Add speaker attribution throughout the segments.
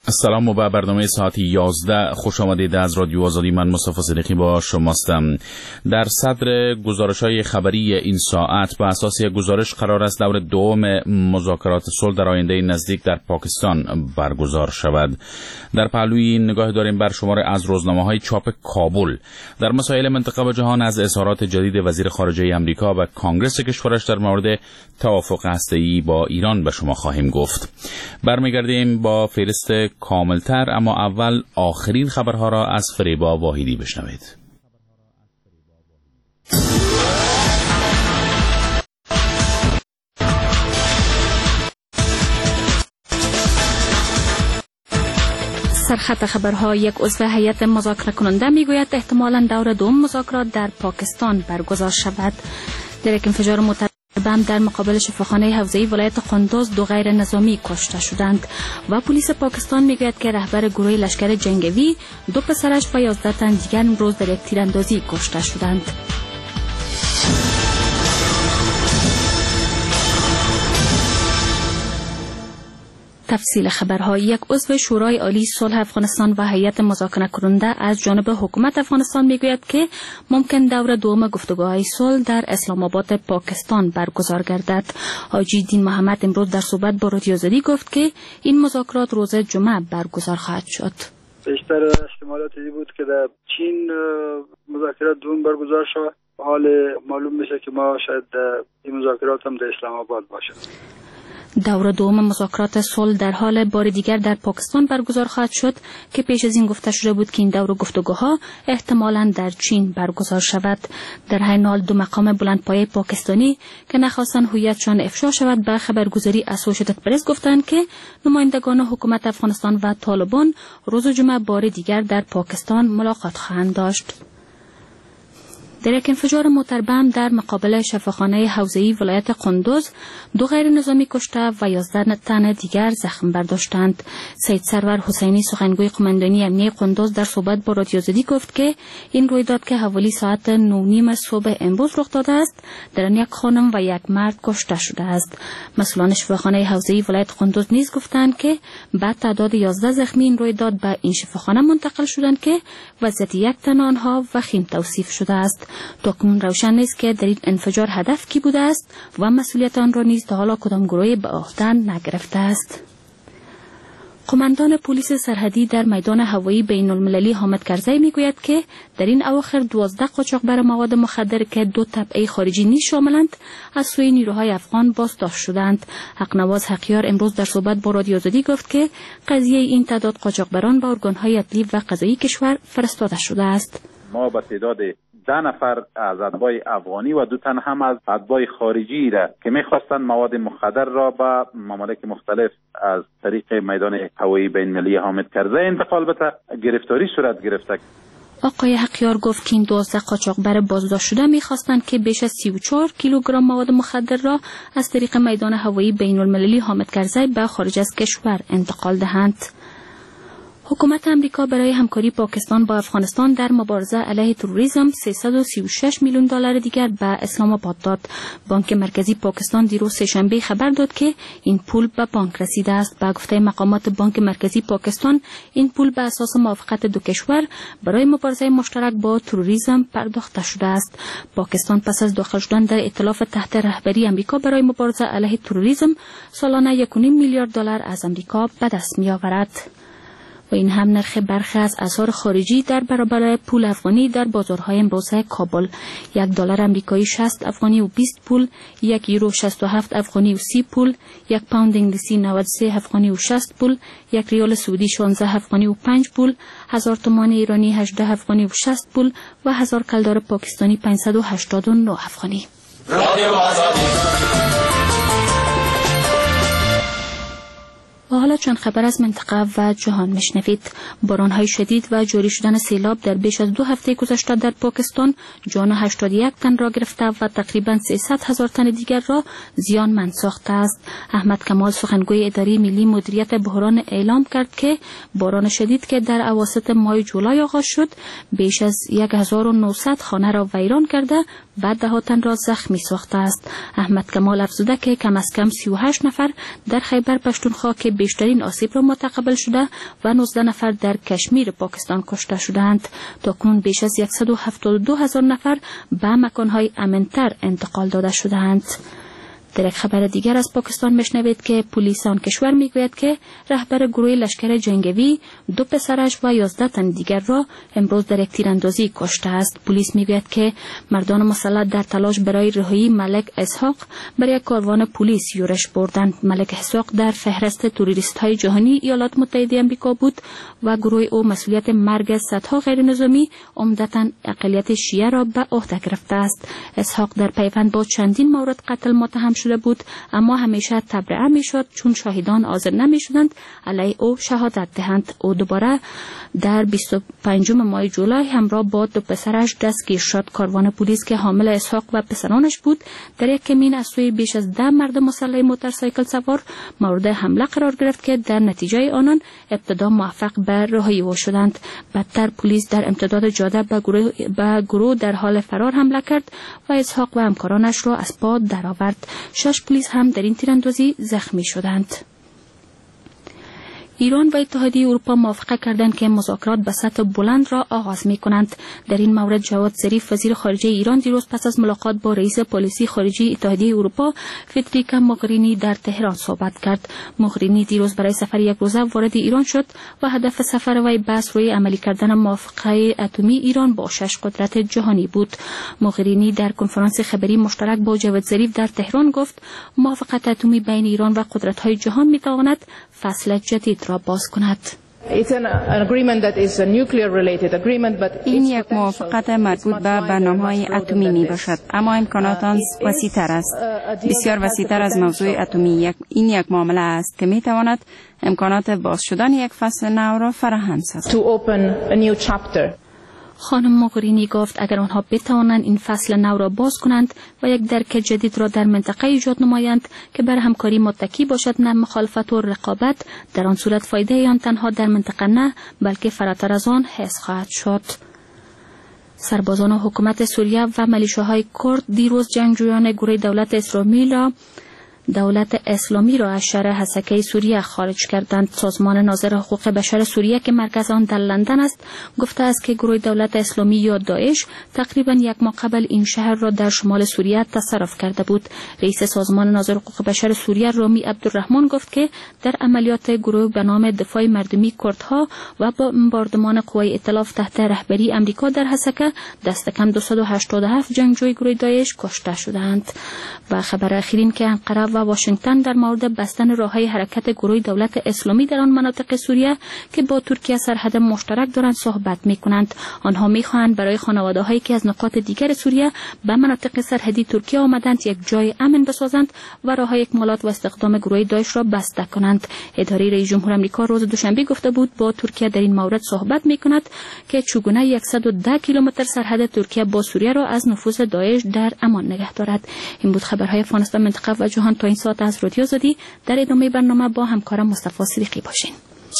Speaker 1: سلام و به برنامه ساعت 11 خوش آمدید از رادیو آزادی. من مصطفی صدیقی با شماستم. در صدر گزارش‌های خبری این ساعت با اساس گزارش قرار است دور دوم مذاکرات صلح در آینده نزدیک در پاکستان برگزار شود. در پهلوی نگاه داریم بر شمار از روزنامه‌های چاپ کابل در مسائل منطقه و جهان، از اظهارات جدید وزیر خارجه آمریکا و کانگرس کشورش در مورد توافق هسته‌ای با ایران به شما خواهیم گفت. برمیگردیم با فهرست کاملتر، اما اول آخرین خبرها را از فریبا واحدی بشنوید.
Speaker 2: سرخط خبرها. یک عضو هیئت مذاکره کننده میگوید احتمالاً دور دوم مذاکرات در پاکستان برگزار شود. در یک انفجار بم در مقابل شفاخانه حوزه‌ای ولایت قندوز 2 غیر نظامی کشته شدند و پلیس پاکستان میگوید که رهبر گروه لشکر جنگی 2 پسرش و 11 تن دیگر امروز در یک تیراندازی کشته شدند. تفصیل خبرها. یک عضو شورای عالی صلح افغانستان و هیئت مذاکره کننده از جانب حکومت افغانستان میگوید که ممکن دور دوم گفتگوهای صلح در اسلام آباد پاکستان برگزار گردد. حاجی دین محمد امروز در صحبت با رادیو آزادی گفت که این مذاکرات روز جمعه برگزار خواهد شد.
Speaker 3: بیشتر احتمالات این بود که در چین مذاکرات دوم برگزار شود. حال معلوم میشه که ما شاید این مذاکرات هم در اسلام آباد باشه.
Speaker 2: دور دوم مذاکرات صلح در حال بار دیگر در پاکستان برگزار خواهد شد که پیش از این گفته شده بود که این دور گفتگوها احتمالاً در چین برگزار شود. در همین حال 2 مقام بلندپایه پاکستانی که نخواستن هویتشان افشا شود به خبرگزاری اسوشیتد پرس گفتند که نمایندگان حکومت افغانستان و طالبان روز جمعه بار دیگر در پاکستان ملاقات خواهند داشت. در یک انفجار موتر بم در مقابل شفاخانه حوزه‌ای ولایت قندوز 2 غیر نظامی کشته و 11 تن دیگر زخم برداشتند. سید سرور حسینی سخنگوی قماندانی امنیه قندوز در صحبت با رادیو آزادی گفت که این رویداد که حوالی ساعت 9:30 صبح امروز رخ داده است در آن 1 خانم و 1 مرد کشته شده است. مسئولان شفاخانه حوزه‌ای ولایت قندوز نیز گفتند که بعد تعداد 11 زخمی این رویداد به این شفاخانه منتقل شدند که وضعیت 1 تن آنها وخیم توصیف شده است. تاکنون روشن نیست که در این انفجار هدف کی بوده است و مسئولیت آن را نیز تا حالا کدام گروهی به عهده نگرفته است. قماندان پلیس سرحدی در میدان هوایی بین المللی حامد کرزی میگوید که در این اواخر 12 قاچاقبر مواد مخدر که 2 تبعه خارجی نیز شاملند از سوی نیروهای افغان بازداشت شدند. حقنواز حقیار امروز در صحبت با رادیو آزادی گفت که قضیه این تعداد قاچاقبران به ارگان‌های عدلی و قضایی کشور فرستاده شده است.
Speaker 4: ما به تعداد 10 نفر از اتباع افغانی و 2 تن هم از اتباع خارجی را که می‌خواستند مواد مخدر را به ممالک مختلف از طریق میدان هوایی بین‌المللی حامد کرزی انتقال بده گرفتاری صورت گرفته.
Speaker 2: آقای حقیار گفت که این 12 قاچاقبر بازداشت شده می‌خواستند که بیش از 34 کیلوگرم مواد مخدر را از طریق میدان هوایی بین‌المللی حامد کرزی به خارج از کشور انتقال دهند. حکومت امریکا برای همکاری پاکستان با افغانستان در مبارزه علیه تروریسم 336 میلیون دلار دیگر به اسلام آباد داد. بانک مرکزی پاکستان دیروز سه‌شنبه خبر داد که این پول به بانک رسیده است. به گفته مقامات بانک مرکزی پاکستان این پول به اساس موافقت 2 کشور برای مبارزه مشترک با تروریسم پرداخته شده است. پاکستان پس از داخل شدن در ائتلاف تحت رهبری امریکا برای مبارزه علیه تروریسم سالانه 1.5 میلیارد دلار از امریکا به دست می‌آورد. و این هم نرخ برخی از اسعار خارجی در برابر پول افغانی در بازارهای امروزه کابل. 1 دلار آمریکایی 60 افغانی و 20 پول، 1 یورو 67 افغانی و 30 پول، 1 پوند انگلیسی 93 افغانی و 60 پول، 1 ریال سعودی 16 افغانی و 5 پول، 1000 تومان ایرانی 18 افغانی و 60 پول و 1000 کلدار پاکستانی 589 افغانی. و حالا چند خبر از منطقه و جهان میشنوید. باران‌های شدید و جاری شدن سیلاب در بیش از 2 هفته گذشته در پاکستان جان 81 تن را گرفته و تقریباً 300,000 تن دیگر را زیانمند ساخته است. احمد کمال سخنگوی اداره ملی مدیریت بحران اعلام کرد که باران شدید که در اواسط ماه جولای آغاز شد بیش از 1900 خانه را ویران کرده و 10 تن را زخمی ساخته است. احمد کمال افزوده که کم از کم 38 نفر در خیبر پشتونخوا که بیشترین آسیب را متقبل شده و 19 نفر در کشمیر پاکستان کشته شدند. تاکنون بیش از 172,000 نفر به مکانهای امن‌تر انتقال داده شدند. در یک خبر دیگر از پاکستان میشنوید که پلیس آن کشور میگوید که رهبر گروه لشکر جنگی 2 پسرش و 11 تن دیگر را امروز در یک تیراندازی کشته است. پلیس میگوید که مردان مسلح در تلاش برای رهایی ملک اسحاق برای یک کاروان پلیس یورش بردند. ملک اسحاق در فهرست تروریست های جهانی ایالات متحده آمریکا بود و گروه او مسئولیت مرگ صدها غیر نظامی عمدتاً اقلیت شیعه را به عهده گرفته است. اسحاق در پیوند با چندین مورد قتل متهم شده بود، اما همیشه تبرئه میشد چون شاهدان حاضر نمیشدند علیه او شهادت دهند. او دوباره در 25 ماه جولای همراه با 2 پسرش دستگیر شد. کاروان پلیس که حامل اسحاق و پسرانش بود در یک کمین از سوی بیش از 10 مرد مسلح موتورسایکل سوار مورد حمله قرار گرفت که در نتیجه آنان ابتدا موفق به رهایی او شدند. بعدتر پلیس در امتداد جاده به گروه در حال فرار حمله کرد و اسحاق و همکارانش را از پا درآورد. 6 پلیس هم در این تیراندازی زخمی شدند. ایران و اتحادیه اروپا موافقه کردند که مذاکرات به سطح بلند را آغاز می‌کنند. در این مورد جواد ظریف وزیر خارجه ایران دیروز پس از ملاقات با رئیس پالیسی خارجی اتحادیه اروپا فدریکا موغرینی در تهران صحبت کرد. موغرینی دیروز برای سفر یک روزه وارد ایران شد و هدف سفر وی بحث روی عملی کردن موافقه اتمی ایران با 6 قدرت جهانی بود. موغرینی در کنفرانس خبری مشترک با جواد ظریف در تهران گفت موافقت اتمی بین ایران و قدرت‌های جهان می‌تواند فصل جدید را باز کند.
Speaker 5: این یک موافقت مربوط به برنامه‌های اتمی می باشد، اما امکانات آن وسیع‌تر است، بسیار وسیع‌تر از موضوع اتمی. این یک معامله است که می تواند امکانات باز شدن یک فصل نو را فراهم سازد.
Speaker 2: خانم موغرینی گفت اگر آنها بتوانند این فصل نو را باز کنند و یک درک جدید را در منطقه ایجاد نمایند که بر همکاری متکی باشد نه مخالفت و رقابت، در آن صورت فایده آن تنها در منطقه نه بلکه فراتر از آن حس خواهد شد. سربازان حکومت سوریه و ملیشه‌های کرد دیروز جنگجویان گروه دولت اسلامی را از شهر حسکه سوریه خارج کردند. سازمان ناظر حقوق بشر سوریه که مرکز آن در لندن است گفته است که گروه دولت اسلامی یا داعش تقریبا یک ماه قبل این شهر را در شمال سوریه تصرف کرده بود. رئیس سازمان ناظر حقوق بشر سوریه رامی عبدالرحمن گفت که در عملیات گروه به نام دفاع مردمی کردها و با بمباردمان قوای ائتلاف تحت رهبری آمریکا در حسکه دست کم 287 جنگجوی گروه داعش کشته شدند. و خبر اخیرین که انقره و واشنگتن در مورد بستن راههای حرکت گروه دولت اسلامی در آن مناطق سوریه که با ترکیه سرحد مشترک دارند صحبت می‌کنند. آنها می‌خواهند برای خانواده‌هایی که از نقاط دیگر سوریه به مناطق سرحدی ترکیه آمدند یک جای امن بسازند و راههای اکمالات و استخدام گروه داعش را بسته کنند. اداره رئیس جمهور آمریکا روز دوشنبه گفته بود با ترکیه در این مورد صحبت می‌کند که چگونه 110 کیلومتر سرحد ترکیه با سوریه را از نفوذ داعش در امان نگه دارد. این بود خبرهای افغانستان، منطقه و جهان تا این ساعت از رادیو آزادی. در ادامه برنامه با همکارم مصطفی صدیقی باشین.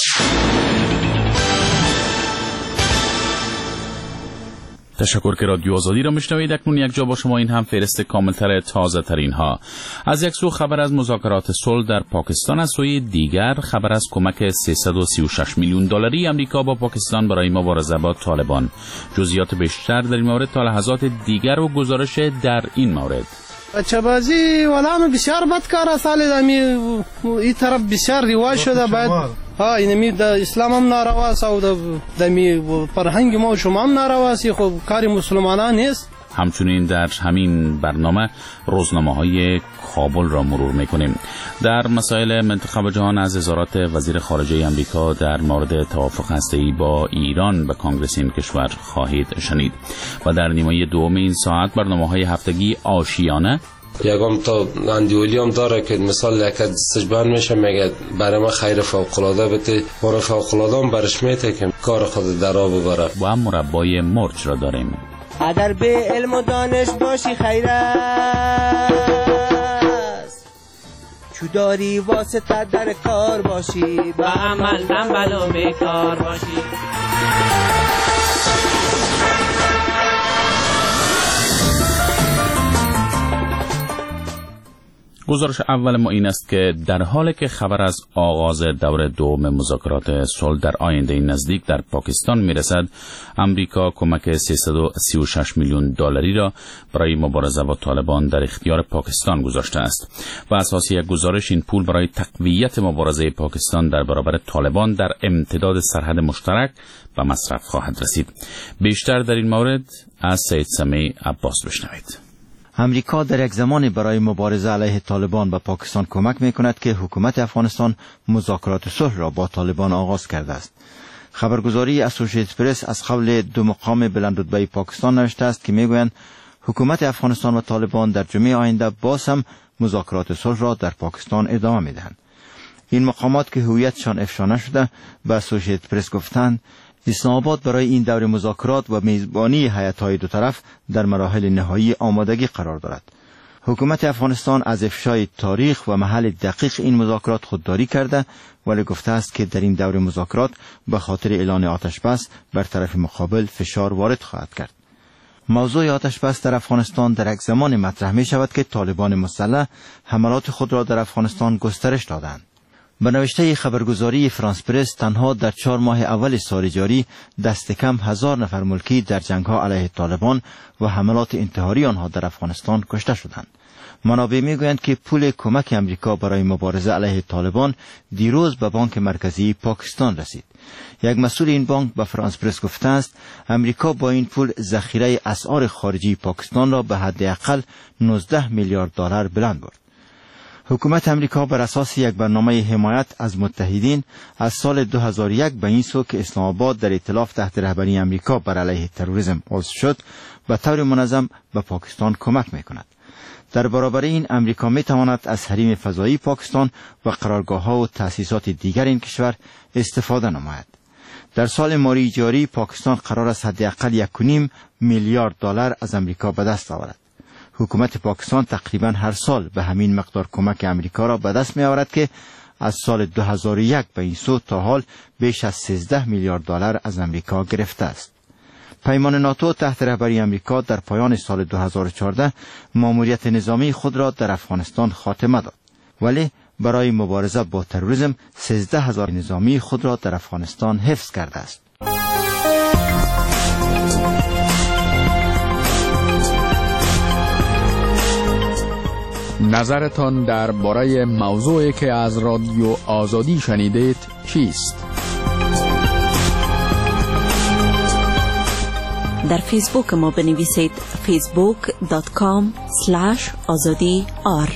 Speaker 1: تشکر که رادیو آزادی را میشنوید. اکنون یک جا با شما این هم فهرست کاملتر تازه ترین ها. از یک سو خبر از مذاکرات صلح در پاکستان، از سوی دیگر خبر از کمک 336 میلیون دلاری امریکا با پاکستان برای مبارزه با طالبان. جزئیات بیشتر در این مورد تا لحظات دیگر و گزارش در این مورد.
Speaker 6: بچه بازی ولامه بسیار بدکار است. این طرف بسیار رواج شده. باید اینمی د اسلام هم نارواست او د فرهنگ ما و شما هم نارواست. خب کار مسلمانان نیست.
Speaker 1: همچنین در همین برنامه روزنامه‌های کابل را مرور می‌کنیم. در مسائل منطقه و جهان از اظهارات وزیر خارجه آمریکا در مورد توافق هسته‌ای با ایران به کنگره این کشور خواهید شنید. و در نیمه دوم این ساعت برنامه‌های هفتگی آشیانه
Speaker 7: یکم تا اندیولی هم داره که مثال لکه سجبان میشه میگه برای ما خیر فوق‌العاده بده، ما فوق‌العاده هم برش میته که کار خود در آب ببره.
Speaker 1: و مربای مرچ را داریم.
Speaker 8: اگر به علم و دانش باشی خیر است، چو داری واسطه در کار باشی، با عمل تنبل و بیکار باشی.
Speaker 1: گزارش اول ما این است که در حالی که خبر از آغاز دور دوم مذاکرات صلح در آینده نزدیک در پاکستان میرسد، امریکا کمک 336 میلیون دلاری را برای مبارزه با طالبان در اختیار پاکستان گذاشته است و اساس یک گزارش این پول برای تقویت مبارزه پاکستان در برابر طالبان در امتداد سرحد مشترک به مصرف خواهد رسید. بیشتر در این مورد از سید سمیع عباس بشنوید.
Speaker 9: امریکا در یک زمان برای مبارزه علیه طالبان به پاکستان کمک می‌کند که حکومت افغانستان مذاکرات صلح را با طالبان آغاز کرده است. خبرگزاری اسوسییتد پرس از قول دو مقام بلندرتبه پاکستان نوشته است که میگویند حکومت افغانستان و طالبان در جمعه آینده باز هم مذاکرات صلح را در پاکستان ادامه میدهند. این مقامات که هویتشان افشا نشده به اسوسییتد پرس گفتند اسلام آباد برای این دور مذاکرات و میزبانی هیئت‌های دو طرف در مراحل نهایی آمادگی قرار دارد. حکومت افغانستان از افشای تاریخ و محل دقیق این مذاکرات خودداری کرده، ولی گفته است که در این دور مذاکرات به خاطر اعلان آتش بس بر طرف مقابل فشار وارد خواهد کرد. موضوع آتش بس در افغانستان در یک زمان مطرح می شود که طالبان مسلح حملات خود را در افغانستان گسترش دادند. به نوشته خبرگزاری فرانس پرس تنها در 4 ماه اول سال جاری دست کم 1000 نفر ملکی در جنگ‌ها علیه طالبان و حملات انتحاری آنها در افغانستان کشته شدند. منابع میگویند که پول کمک امریکا برای مبارزه علیه طالبان دیروز به بانک مرکزی پاکستان رسید. یک مسئول این بانک به فرانس پرس گفته است امریکا با این پول ذخیره اسعار خارجی پاکستان را به حداقل 19 میلیارد دلار بلند برد. حکومت امریکا بر اساس یک برنامه حمایت از متحدین از سال 2001 به این سو که اسلام آباد در ائتلاف تحت رهبری امریکا بر علیه تروریسم عضو شد به طور منظم به پاکستان کمک می‌کند. در برابر این امریکا می‌تواند از حریم فضایی پاکستان و قرارگاه‌ها و تأسیسات دیگر این کشور استفاده نماید. در سال مالی جاری پاکستان قرار است حداقل 1.5 میلیارد دلار از امریکا به دست آورد. حکومت پاکستان تقریبا هر سال به همین مقدار کمک امریکا را به دست می آورد که از سال 2001 به این سو تا حال بیش از 13 میلیارد دلار از امریکا گرفته است. پیمان ناتو تحت رهبری امریکا در پایان سال 2014 ماموریت نظامی خود را در افغانستان خاتمه داد، ولی برای مبارزه با تروریسم 13000 نظامی خود را در افغانستان حفظ کرده است.
Speaker 10: نظرتان درباره موضوعی که از رادیو آزادی شنیدید چیست؟
Speaker 11: در فیسبوک ما بنویسید facebook.com/azadi.r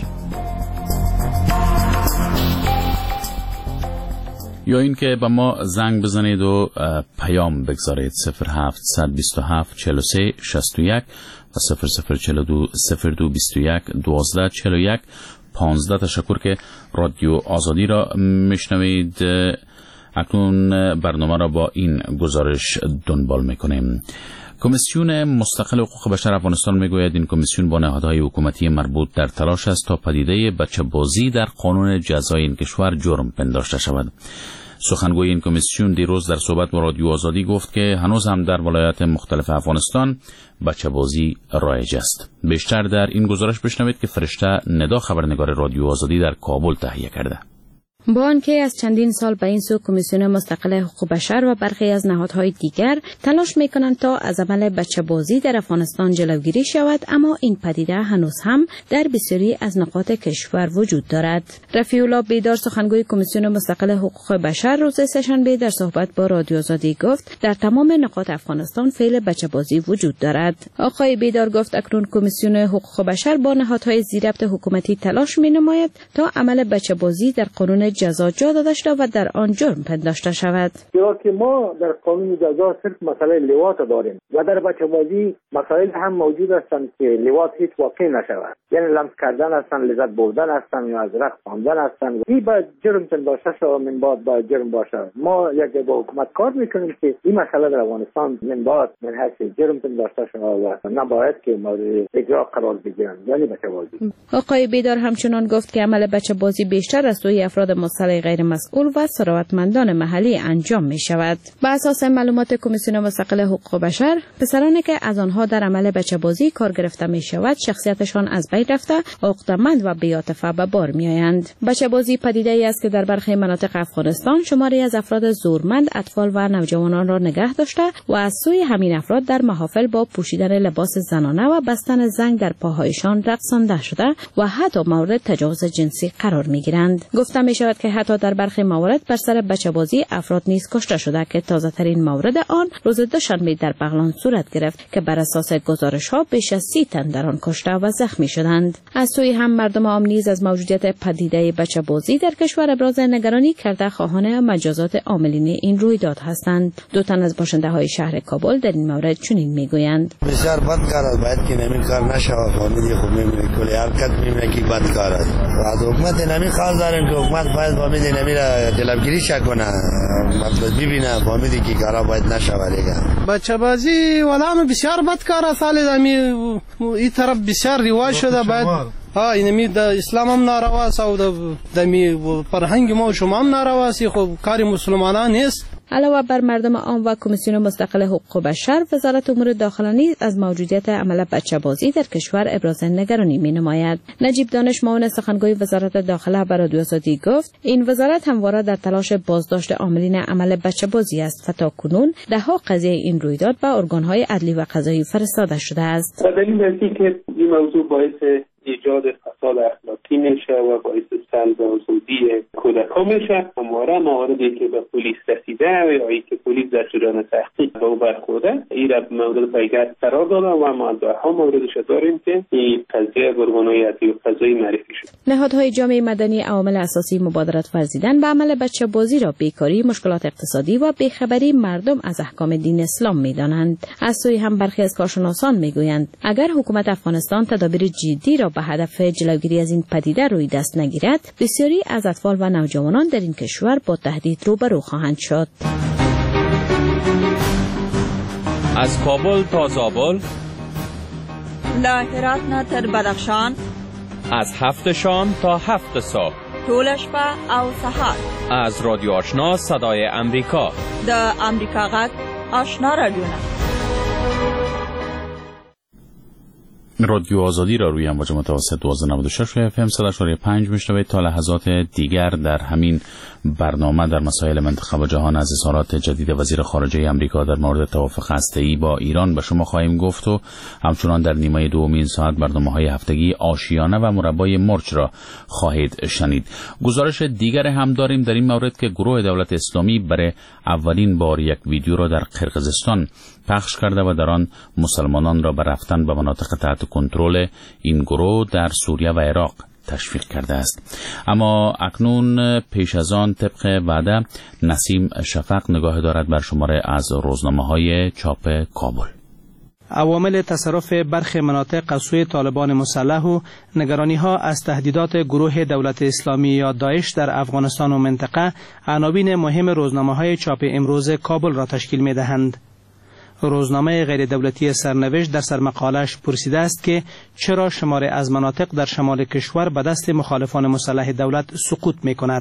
Speaker 1: یا این که به ما زنگ بزنید و پیام بگذارید 0727 43 61 و 0042 0221 12 41 15. تشکر که رادیو آزادی را میشنوید. اکنون برنامه را با این گزارش دنبال میکنیم. کمیسیون مستقل حقوق بشر افغانستان میگوید این کمیسیون با نهادهای حکومتی مربوط در تلاش است تا پدیده بچه‌بازی در قانون جزای این کشور جرم پنداشته شود. سخنگوی این کمیسیون دیروز در صحبت با رادیو آزادی گفت که هنوز هم در ولایات مختلف افغانستان بچه‌بازی رایج است. بیشتر در این گزارش بشنوید که فرشته ندا خبرنگار رادیو آزادی در کابل تهیه کرده.
Speaker 2: با آنکه از چندین سال به این سو کمیسیون مستقل حقوق بشر و برخی از نهادهای دیگر تلاش میکنند تا از عمل بچه‌بازی در افغانستان جلوگیری شود، اما این پدیده هنوز هم در بسیاری از نقاط کشور وجود دارد. رفیع الله بیدار سخنگوی کمیسیون مستقل حقوق بشر روز سه‌شنبه در صحبت با رادیو آزادی گفت در تمام نقاط افغانستان فعل بچه‌بازی وجود دارد. آقای بیدار گفت اکنون کمیسیون حقوق بشر با نهادهای زیربط حکومتی تلاش می‌نماید تا عمل بچه‌بازی در قانون جزا جا داده شده و در آن جرم پنداشته شود.
Speaker 12: چرا که ما در قانون جزا صرف مسئله لواط داریم و در بچه‌بازی مسائل هم موجود هستند که لواط هیچ واقع نشود، یعنی لمس کردن هستند، لذت بردن هستند یا از رقص خواندن هستند. این با جرم پنداشته شده من بعد با جرم باشد. ما یک با حکومت کار میکنیم که این مسئله در افغانستان من بعد من حیث جرم پنداشته شده و نباید که مورد اجرا قرار بگیرند، یعنی بچه‌بازی.
Speaker 2: آقای بیدار همچنان گفت که عمل بچه‌بازی بیشتر از سوی افراد
Speaker 13: مسلح غیر مسئول و ثروتمندان محلی انجام می شود. بر اساس معلومات کمیسیون مستقل حقوق بشر، پسرانی که از آنها در عمل بچه‌بازی کار گرفته می شود شخصیتشان از بین رفته، عقده‌مند و بی‌عاطفه به بار می آیند. بچه‌بازی پدیده‌ای است که در برخی مناطق افغانستان شماری از افراد زورمند، اطفال و نوجوانان را نگه داشته و از سوی همین افراد در محافل با پوشیدن لباس زنانه و بستن زنگ در پاهایشان رقصانده شده و حتی مورد تجاوز جنسی قرار می‌گیرند. گفته می‌شود که حتی در برخی موارد بر سر بچه‌بازی افراد نیز کشته شده که تازه‌ترین مورد آن روز دوشنبه در بغلان صورت گرفت که بر اساس گزارش‌ها بیش از 30 تن در آن کشته و زخمی شدند. از سوی هم مردم عام نیز از موجودیت پدیده بچه‌بازی در کشور ابراز نگرانی کرده خواهان مجازات عاملین این رویداد هستند. دو تن از باشنده‌های شهر کابل در این مورد چنین می‌گویند:
Speaker 14: بسیار بد کار است، باید که نمی کار نشه و فامیلی خوب می‌بینه کلی حرکت می‌بینه که بد کار است. و حکومت نمی خواست داریم که حکومت باید فامیلی نمی را جلوگیری کنه، مطلب ببینه فامیلی که کارا باید نشه دیگه.
Speaker 6: بچه‌بازی ولام بسیار بد کار است، این طرف بسیار رواج شده، باید اینمی د اسلام هم ناروا است او د فرهنگ ما و شما هم ناروا است، خب کار مسلمانان نیست.
Speaker 13: علاوه بر مردم عام و کمیسیون مستقل حقوق بشر، وزارت امور داخله نیز از موجودیت عمل بچه‌بازی در کشور ابراز نگرانی می‌نماید. نجیب دانش معاون سخنگوی وزارت داخله به رادیو آزادی گفت این وزارت همواره در تلاش بازداشت عاملین عمل بچه‌بازی است و تاکنون ده‌ها قضیه این رویداد به ارگان‌های عدلی و قضایی فرستاده شده است.
Speaker 15: دلیل است که این موضوع باعث ایجاد فساد اخلاقی میشه و باعث سلب آزادی کودکان میشه. همواره مواردی که به پلیس رسیده و یا که پلیس در جریان تحقیق به او برخورده این را مورد پیگرد قرار داده و ما ده‌ها موردش داریم که این قضیه به ارگان‌های عدلی و قضایی معرفی شد.
Speaker 13: نهادهای جامعه مدنی عوامل اساسی مبادرت ورزیدن به عمل بچه‌بازی را بیکاری، مشکلات اقتصادی و بیخبری مردم از احکام دین اسلام می‌دانند. از سوی هم برخی از کارشناسان می‌گویند اگر حکومت افغانستان تدابیر جدی را به هدف جلوگیری از این پدیده روی دست نگیرد، بسیاری از اطفال و نوجوانان در این کشور با تهدید روبرو خواهند شد.
Speaker 16: از کابل تا زابل،
Speaker 17: له هرات نه تر بدخشان،
Speaker 16: از 7 شام تا 7 صبح،
Speaker 17: ټول شپه او سهار،
Speaker 16: از رادیو آشنا صدای امریکا،
Speaker 17: د امریکا غږ آشنا رادیو.
Speaker 1: رادیو آزادی را روی امواج متوسط 1296 FM 100.5 میشنوید. تا لحظات دیگر در همین برنامه در مسائل منطقه و جهان از اظهارات جدید وزیر خارجه آمریکا در مورد توافق هسته‌ای با ایران به شما خواهیم گفت و همچنان در نیمه دومین ساعت برنامه‌های هفتگی آشیانه و مربای مرچ را خواهید شنید. گزارش دیگر هم داریم در این مورد که گروه دولت اسلامی برای اولین بار یک ویدیو را در قرقیزستان پخش کرده و در آن مسلمانان را به رفتن به مناطق تحت کنترل این گروه در سوریه و عراق تشویق کرده است. اما اکنون پیش از آن طبق وعده نسیم شفق نگاه دارد بر شماره از روزنامه‌های چاپ کابل.
Speaker 18: عوامل تصرف برخی مناطق از سوی طالبان مسلح و نگرانی‌ها از تهدیدات گروه دولت اسلامی یا داعش در افغانستان و منطقه عناوین مهم روزنامه‌های چاپ امروز کابل را تشکیل می‌دهند. روزنامه غیر دولتی سرنوشت در سرمقاله‌اش پرسیده است که چرا شماری از مناطق در شمال کشور به دست مخالفان مسلح دولت سقوط می‌کند.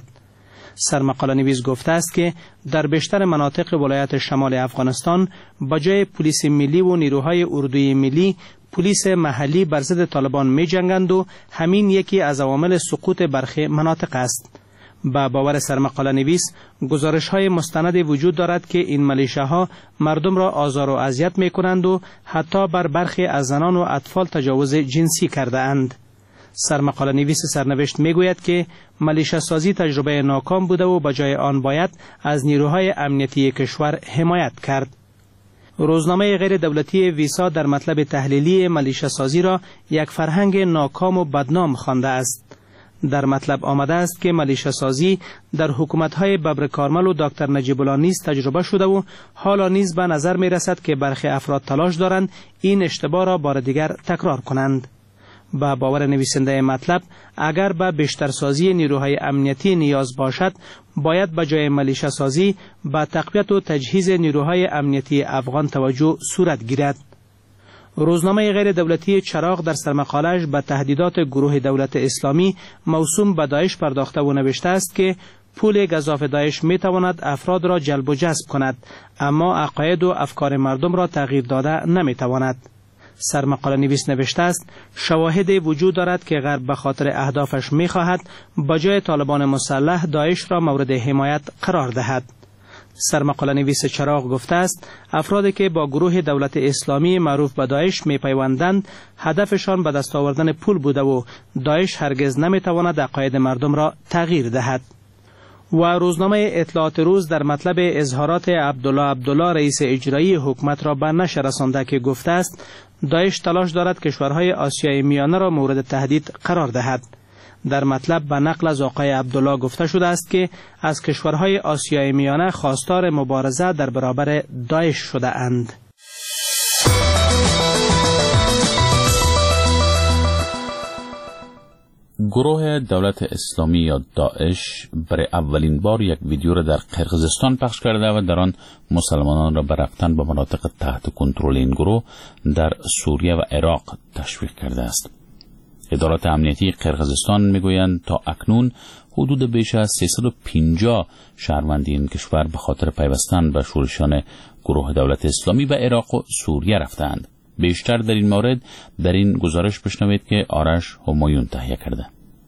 Speaker 18: سرمقاله نویس گفته است که در بیشتر مناطق ولایت شمال افغانستان با جای پلیس ملی و نیروهای اردوی ملی، پلیس محلی بر ضد طالبان می‌جنگند و همین یکی از عوامل سقوط برخی مناطق است. با باور سرمقاله نویس، گزارش‌های مستند وجود دارد که این ملیشه‌ها مردم را آزار و اذیت می‌کنند و حتی بر برخی از زنان و اطفال تجاوز جنسی کرده اند. سرمقاله نویس سرنوشت می‌گوید که ملیشه سازی تجربه ناکام بوده و بجای آن باید از نیروهای امنیتی کشور حمایت کرد. روزنامه غیر دولتی ویسا در مطلب تحلیلی ملیشه سازی را یک فرهنگ ناکام و بدنام خوانده است. در مطلب آمده است که ملیشه سازی در حکومت‌های ببر کارمل و دکتر نجیب الله نیز تجربه شده و حالا نیز به نظر می رسد که برخی افراد تلاش دارند این اشتباه را بار دیگر تکرار کنند. با باور نویسنده مطلب، اگر به بیشتر سازی نیروهای امنیتی نیاز باشد، باید به جای ملیشه سازی به تقویت و تجهیز نیروهای امنیتی افغان توجه صورت گیرد. روزنامه غیر دولتی چراغ در سرمقاله‌اش به تهدیدات گروه دولت اسلامی موسوم به داعش پرداخته و نوشته است که پول گزاف داعش می تواند افراد را جلب و جذب کند، اما عقاید و افکار مردم را تغییر داده نمی تواند. سرمقاله نویس نوشته است شواهدی وجود دارد که غرب به خاطر اهدافش می خواهد با جای طالبان مسلح داعش را مورد حمایت قرار دهد. سرمقاله نویس چراغ گفته است افرادی که با گروه دولت اسلامی معروف به داعش می پیوندند هدفشان به دست آوردن پول بوده و داعش هرگز نمی تواند عقاید مردم را تغییر دهد. و روزنامه اطلاعات روز در مطلب اظهارات عبدالله رئیس اجرایی حکومت را به نشر رسانده که گفته است داعش تلاش دارد کشورهای آسیای میانه را مورد تهدید قرار دهد. در مطلب به نقل از آقای عبدالله گفته شده است که از کشورهای آسیای میانه خواستار مبارزه در برابر داعش شده اند.
Speaker 1: گروه دولت اسلامی یا داعش برای اولین بار یک ویدیو را در قرقیزستان پخش کرده و در آن مسلمانان را به رفتن به مناطق تحت کنترل این گروه در سوریه و عراق تشویق کرده است. ادارات امنیتی قرقیزستان میگویند تا اکنون حدود بیش از 350 شهروند این کشور به خاطر پیوستن به شورشیان گروه دولت اسلامی به عراق و سوریه رفتند. بیشتر در این مورد در این گزارش بشنوید که آرش همایون تهیه کرده.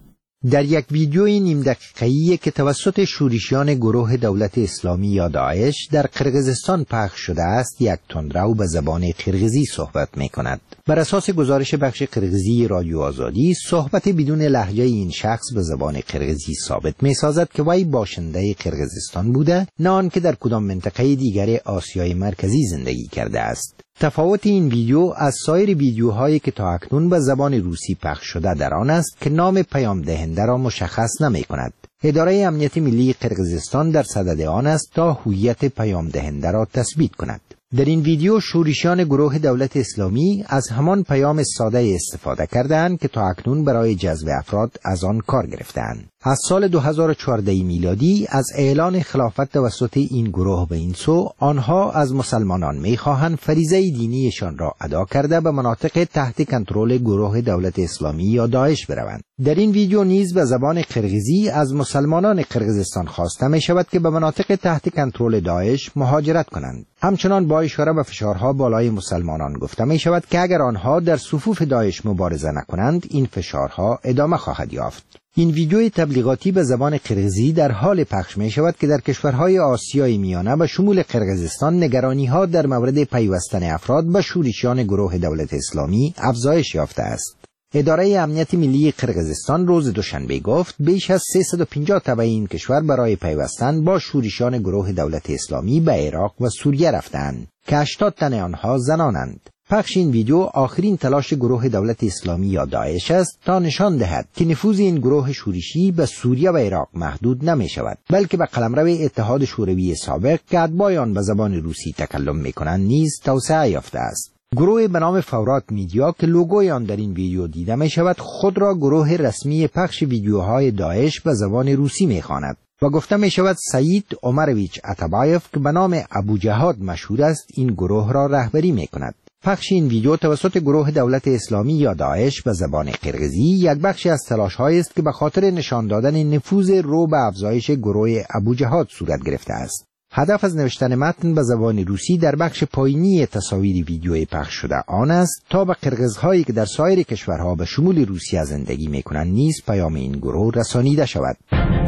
Speaker 19: در یک ویدیوی نیم دقیقه‌ای که توسط شورشیان گروه دولت اسلامی یا داعش در قرقیزستان پخش شده است، یک تندرو به زبان قرقیزی صحبت می‌کند. بر اساس گزارش بخش قرقیزی رادیو آزادی، صحبت بدون لهجه این شخص به زبان قرقیزی ثابت می‌سازد که وی باشنده قرقیزستان بوده، نه آنکه در کدام منطقه دیگر آسیای مرکزی زندگی کرده است. تفاوت این ویدیو از سایر ویدیوهایی که تا اکنون به زبان روسی پخش شده در آن است که نام پیام دهنده را مشخص نمی کند. اداره امنیت ملی قرقیزستان در صدد آن است تا هویت پیام دهنده را تثبیت کند. در این ویدیو شورشیان گروه دولت اسلامی از همان پیام ساده استفاده کردند که تا اکنون برای جذب افراد از آن کار گرفتند. از سال 2014 میلادی از اعلان خلافت توسط این گروه به این سو، آنها از مسلمانان می‌خواهند فریضه دینیشان را ادا کرده به مناطق تحت کنترل گروه دولت اسلامی یا داعش بروند. در این ویدیو نیز به زبان قرقیزی از مسلمانان قرقیزستان خواسته می‌شود که به مناطق تحت کنترل داعش مهاجرت کنند. همچنان با اشاره به فشارها بالای مسلمانان گفته می‌شود که اگر آنها در صفوف داعش مبارزه نکنند، این فشارها ادامه خواهد یافت. این ویدیوی تبلیغاتی به زبان قرقیزی در حال پخش می شود که در کشورهای آسیای میانه به شمول قرقیزستان نگرانی‌ها در مورد پیوستن افراد به شورشیان گروه دولت اسلامی افزایش یافته است. اداره امنیت ملی قرقیزستان روز دوشنبه گفت بیش از 350 تبع این کشور برای پیوستن با شورشیان گروه دولت اسلامی به عراق و سوریه رفتند که 80 تن آنها زنانند. پخش این ویدیو آخرین تلاش گروه دولت اسلامی یا داعش است تا نشان دهد که نفوذ این گروه شورشی به سوریه و عراق محدود نمی شود، بلکه به قلمرو اتحاد شوروی سابق که اتباع آن به زبان روسی تکلم می کنند نیز توسعه یافته است. گروه به نام فورات میدیا که لوگوی آن در این ویدیو دیده می شود خود را گروه رسمی پخش ویدیوهای داعش به زبان روسی می خواند و گفته می شود سعید عمرویچ اتابایف که به نام ابو جهاد مشهور است این گروه را رهبری می کند. پخش این ویدیو توسط گروه دولت اسلامی یا داعش به زبان قرقیزی یک بخشی از تلاش‌هایی است که به خاطر نشان دادن نفوذ رو به افزایش گروه ابو جهاد صورت گرفته است. هدف از نوشتن متن به زبان روسی در بخش پایینی تصاویر ویدیوی پخش شده آن است تا به قرقیزهایی که در سایر کشورها به شمول روسیه زندگی می‌کنند نیز پیام این گروه رسانیده شود.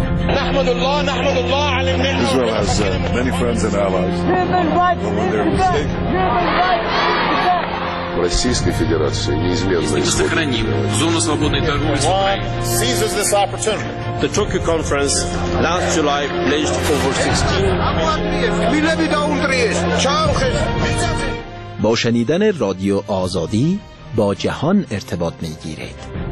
Speaker 20: نحمد الله علی النعمة. Israel has many friends and allies.
Speaker 21: Российской Федерации неизменно
Speaker 22: сохраним зону свободной торговли с Украиной.
Speaker 20: Seizes this opportunity.
Speaker 23: The Tokyo conference last July pledged over 16
Speaker 24: با شنیدن رادیو آزادی با جهان ارتباط می‌گیرید.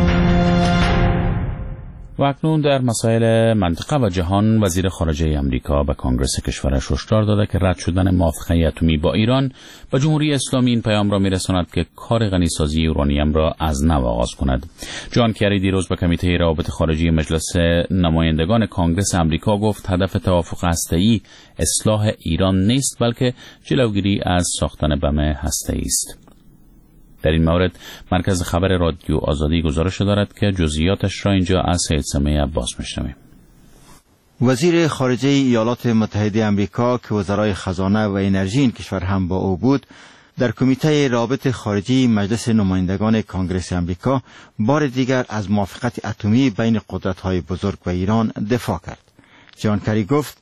Speaker 1: و اکنون در مسائل منطقه و جهان، وزیر خارجه امریکا به کنگره کشورش هشدار داده که رد شدن موافقه اتمی با ایران به جمهوری اسلامی این پیام را میرساند که کار غنیسازی یورانیم را از نو آغاز کند. جان کری دیروز به کمیته روابط خارجی مجلس نمایندگان کنگره امریکا گفت هدف توافق هسته‌ای اصلاح ایران نیست، بلکه جلوگیری از ساختن بم هسته‌ای است. در این مورد مرکز خبر رادیو آزادی گزارش دارد که جزئیاتش را اینجا از سید سمیع عباس میشنویم.
Speaker 9: وزیر خارجه ایالات متحده آمریکا که وزرای خزانه و انرژی این کشور هم با او بود، در کمیته روابط خارجی مجلس نمایندگان کانگرس آمریکا بار دیگر از موافقت اتمی بین قدرت‌های بزرگ و ایران دفاع کرد. جان کری گفت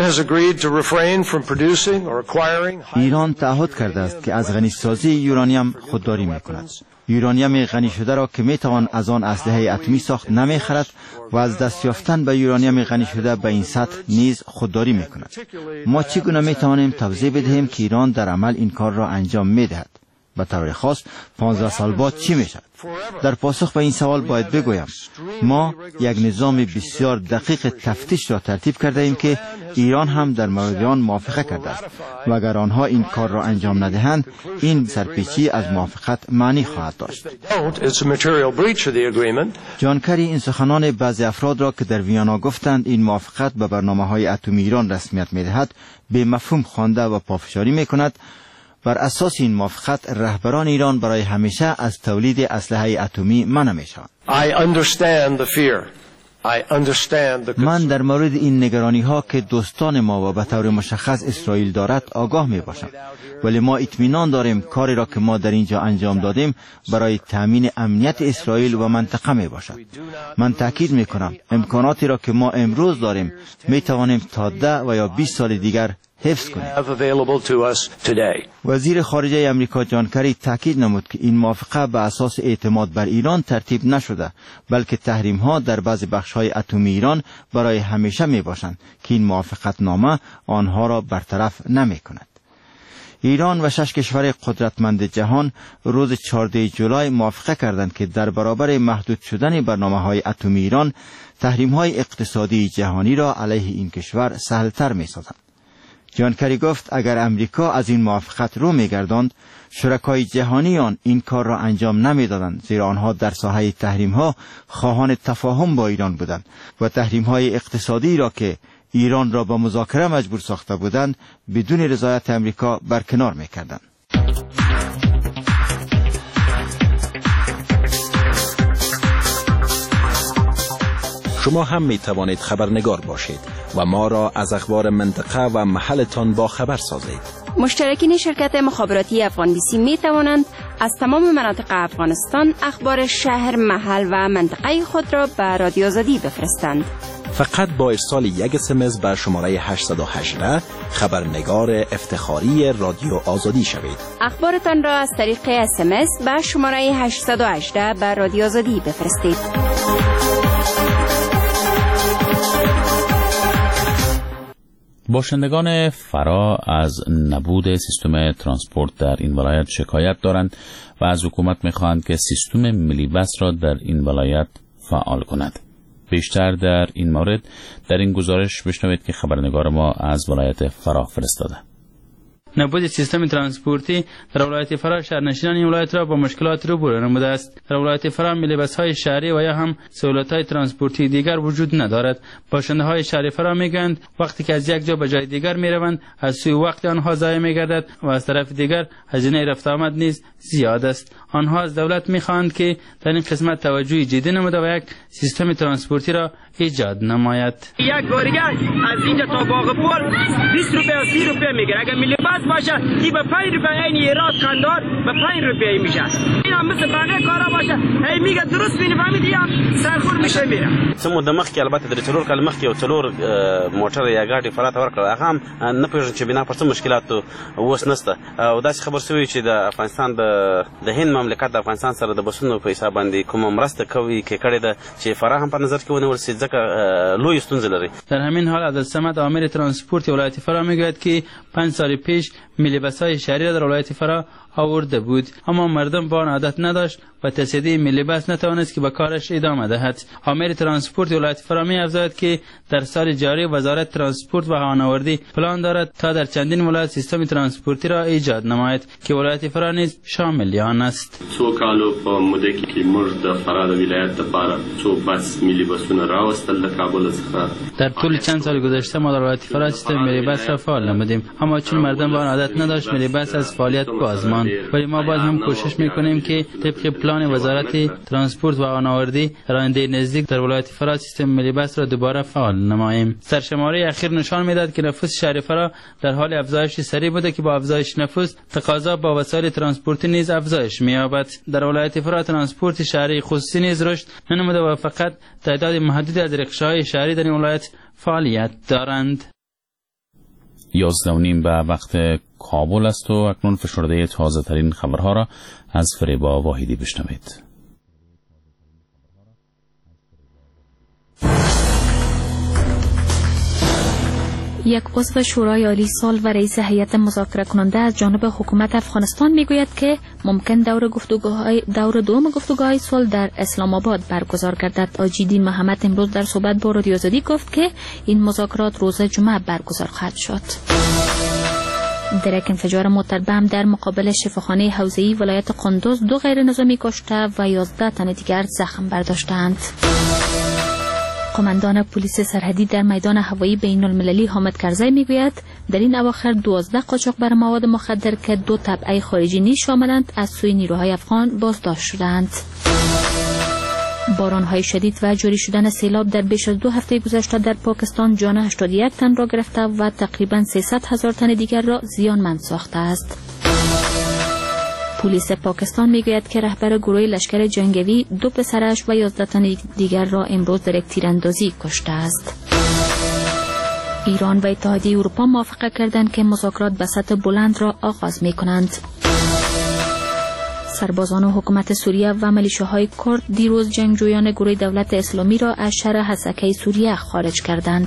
Speaker 9: ایران تعهد کرده است که از غنیسازی یورانیم خودداری می‌کند. یورانیم غنی شده را که میتوان از آن اسلحه اتمی ساخت نمیخرد و از دست یافتن به یورانیم غنی شده به این سطح نیز خودداری میکند. ما چگونه میتوانیم توضیح بدهیم که ایران در عمل این کار را انجام میدهد؟ به طور خاص 15 سال بعد چی میشد؟ در پاسخ به این سوال باید بگویم ما یک نظام بسیار دقیق تفتیش را ترتیب کرده ایم که ایران هم در مورد آن موافقه کرده است و اگر آنها این کار را انجام ندهند این سرپیچی از موافقت معنی خواهد داشت. جان کری این سخنان بعضی افراد را که در ویانا گفتند این موافقت به برنامه‌های اتمی ایران رسمیت می‌دهد به مفهوم خوانده و پافشاری می‌کند. بر اساس این موافقت رهبران ایران برای همیشه از تولید اسلحه اتمی منع میشوند. من در مورد این نگرانی ها که دوستان ما و به طور مشخص اسرائیل دارد آگاه می باشم، ولی ما اطمینان داریم کاری را که ما در اینجا انجام دادیم برای تامین امنیت اسرائیل و منطقه می باشد. من تاکید می کنم امکاناتی را که ما امروز داریم می توانیم تا 10 و یا 20 سال دیگر حفظ کنیم. وزیر خارجه آمریکا جان کری تاکید نمود که این موافقه به اساس اعتماد بر ایران ترتیب نشده، بلکه تحریم ها در بعضی بخش های اتمی ایران برای همیشه می باشند که این موافقت نامه آنها را برطرف نمی کند. ایران و 6 کشور قدرتمند جهان روز 14 جولای موافقه کردند که در برابر محدود شدن برنامه‌های اتمی ایران تحریم‌های اقتصادی جهانی را علیه این کشور سهل‌تر می‌سازند. جان کری گفت اگر امریکا از این موافقت رو می‌گرداند شرکای جهانی آن این کار را انجام نمی‌دادند، زیرا آنها در ساحه تحریم‌ها خواهان تفاهم با ایران بودند و تحریم‌های اقتصادی را که ایران را به مذاکره مجبور ساخته بودند بدون رضایت امریکا برکنار می‌کردند.
Speaker 24: شما هم می توانید خبرنگار باشید و ما را از اخبار منطقه و محلتان با خبر سازید.
Speaker 3: مشترکین شرکت مخابراتی افغان بیسی می توانند از تمام مناطق افغانستان اخبار شهر، محل و منطقه خود را به رادیو آزادی بفرستند.
Speaker 24: فقط با ارسال یک SMS به شماره 818 خبرنگار افتخاری رادیو آزادی شوید.
Speaker 3: اخبارتان را از طریق SMS به شماره 818 به رادیو آزادی بفرستید.
Speaker 1: باشندگان فرا از نبود سیستم ترانسپورت در این ولایت شکایت دارند و از حکومت می‌خواهند که سیستم ملی بس را در این ولایت فعال کند. بیشتر در این مورد در این گزارش بشنوید که خبرنگار ما از ولایت فرا فرستاده.
Speaker 4: نبود سیستم ترانسپورتی در ولایت فرا شهرنشینان این ولایت را با مشکلات روبرو نموده است. در ولایت فرا ملی بس‌های شهری و یا هم سهولت‌های ترانسپورتی دیگر وجود ندارد. باشنده‌های شهر فرا میگویند وقتی که از یک جا به جای دیگر میروند از سوی وقت آنها ضایع میگردد و از طرف دیگر هزینه رفت آمد نیز زیاد است. آنها از دولت میخواهند که در این قسمت توجه جدی نموده و یک سیستم ترانسپورتی را ایجاد نماید.
Speaker 5: یک بارگاه از اینجا تا باغپور 20 روپیه و 30 روپیه میگیره. اگر ملی بس باشه این به 5 روپیه، این ایراد قندار به 5 روپیه میشه. این هم مثل بقیه کارا باشه هی میگه درست میفهمید یا سرخور میشه میره.
Speaker 7: سمو د مخ کې البته د څلور کال مخ کې او څلور موټر یا ګاډي فرات ورکړه هغه هم نه پېژني چې بنا پر څه مشکلات اوس نشته او داسې خبر شوی چې د افغانستان د هند مملکت د افغانستان سره د بسونو په حساب باندې کومه مرسته کوي کې کړې ده چې فرا هم په نظر کې ونیول شي ځکه لوی ستونزه لري.
Speaker 4: در همین حال عبدالصمد عامر ترانسپورت ولایت فرا میگوید که 5 سال پیش ملی بس‌های شهری را در ولایت فرا آورده بود اما مردم با آن عادت نداشت و تصدیه ملی بس نتوانست که به کارش ادامه دهد. عامر ترانسپورت ولایت فرا می‌افزاید که در سال جاری وزارت ترانسپورت و هوانوردی پلان دارد تا در چندین ولایت سیستم ترانسپورتی را ایجاد نماید که ولایت فرا نیز شامل آن است.
Speaker 25: څو کالو په موده کې موږ د فرا د ولایت لپاره څو بس ملی بسونه راوستل د کابل څخه.
Speaker 4: در طول چند سال گذشته ما در ولایت فرا سیستم ملی بس را فعال نمودیم اما چون مردم با آن عادت نداشت ملی بس از فعالیت باز ماند. افغان، ولی ما باید هم کوشش میکنیم که طبق پلان وزارت ترانسپورت و آناوردی راننده نزدیک در ولایت فرا سیستم ملی بس را دوباره فعال نماییم. سرشماری اخیر نشان میداد که نفوس شهر فرا در حال افزایش سریع بوده که با افزایش نفوس تقاضا با وسایل ترانسپورتی نیز افزایش می‌یابد. در ولایت فرا ترانسپورت شهری خصوصی نیز رشد ننموده و فقط تعداد محدودی از رکشه‌های شهری در این ولایت فعالیت دارند.
Speaker 1: 11:30 به وقت کابل است و اکنون فشرده تازه ترین خبرها را از فریبا واحدی بشنوید.
Speaker 2: یک عضو شورای عالی صلح و رئیس هیئت مذاکره کننده از جانب حکومت افغانستان میگوید که ممکن دور دوم گفتگوهای صلح در اسلام آباد برگزار گردد. آجیدین محمد امروز در صحبت با رادیو آزادی گفت که این مذاکرات روز جمعه برگزار خواهد شد. در یک انفجار موتربم در مقابل شفاخانه حوزه‌ای ولایت قندوز 2 غیر نظامی کشته و 11 تن دیگر زخم برداشتند. قماندان پلیس سرحدی در میدان هوایی بین المللی حامد کرزی میگوید در این اواخر 12 قاچاقبر مواد مخدر که 2 تبعه خارجی نیز شاملند از سوی نیروهای افغان بازداشت شدند. باران‌های شدید و جاری شدن سیلاب در بیش از 2 هفته گذشته در پاکستان جان 81 تن را گرفته و تقریباً 300,000 تن دیگر را زیانمند ساخته است. پلیس پاکستان میگوید که رهبر گروه لشکر جنگی 2 پسرش و 11 تن دیگر را امروز در یک تیراندازی کشته است. ایران و اتحادیه اروپا موافقه کردند که مذاکرات به سطح بلند را آغاز می‌کنند. سربازان حکومت سوریه و میلیشیاهای کرد دیروز جنگجویان گروه دولت اسلامی را از شهر حسکه سوریه خارج کردند.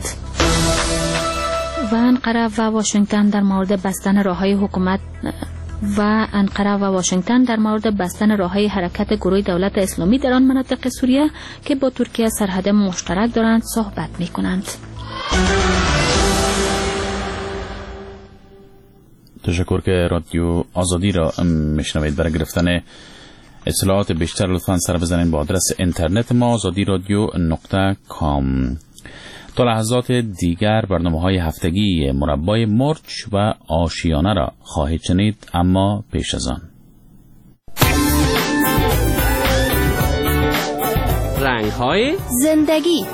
Speaker 2: و انقره و واشنگتن در مورد بستن راههای حرکت گروه دولت اسلامی در آن مناطق سوریه که با ترکیه سرحد مشترک دارند صحبت می‌کنند.
Speaker 1: تشکر که رادیو آزادی را میشنوید. برای گرفتن اطلاعات بیشتر لطفاً سر بزنید با آدرس اینترنت ما azadiradyo.com. تا لحظات دیگر برنامه‌های هفتگی مربای مرچ و آشیانه را خواهید شنید، اما پیش از آن
Speaker 16: رنگ‌های
Speaker 3: زندگی.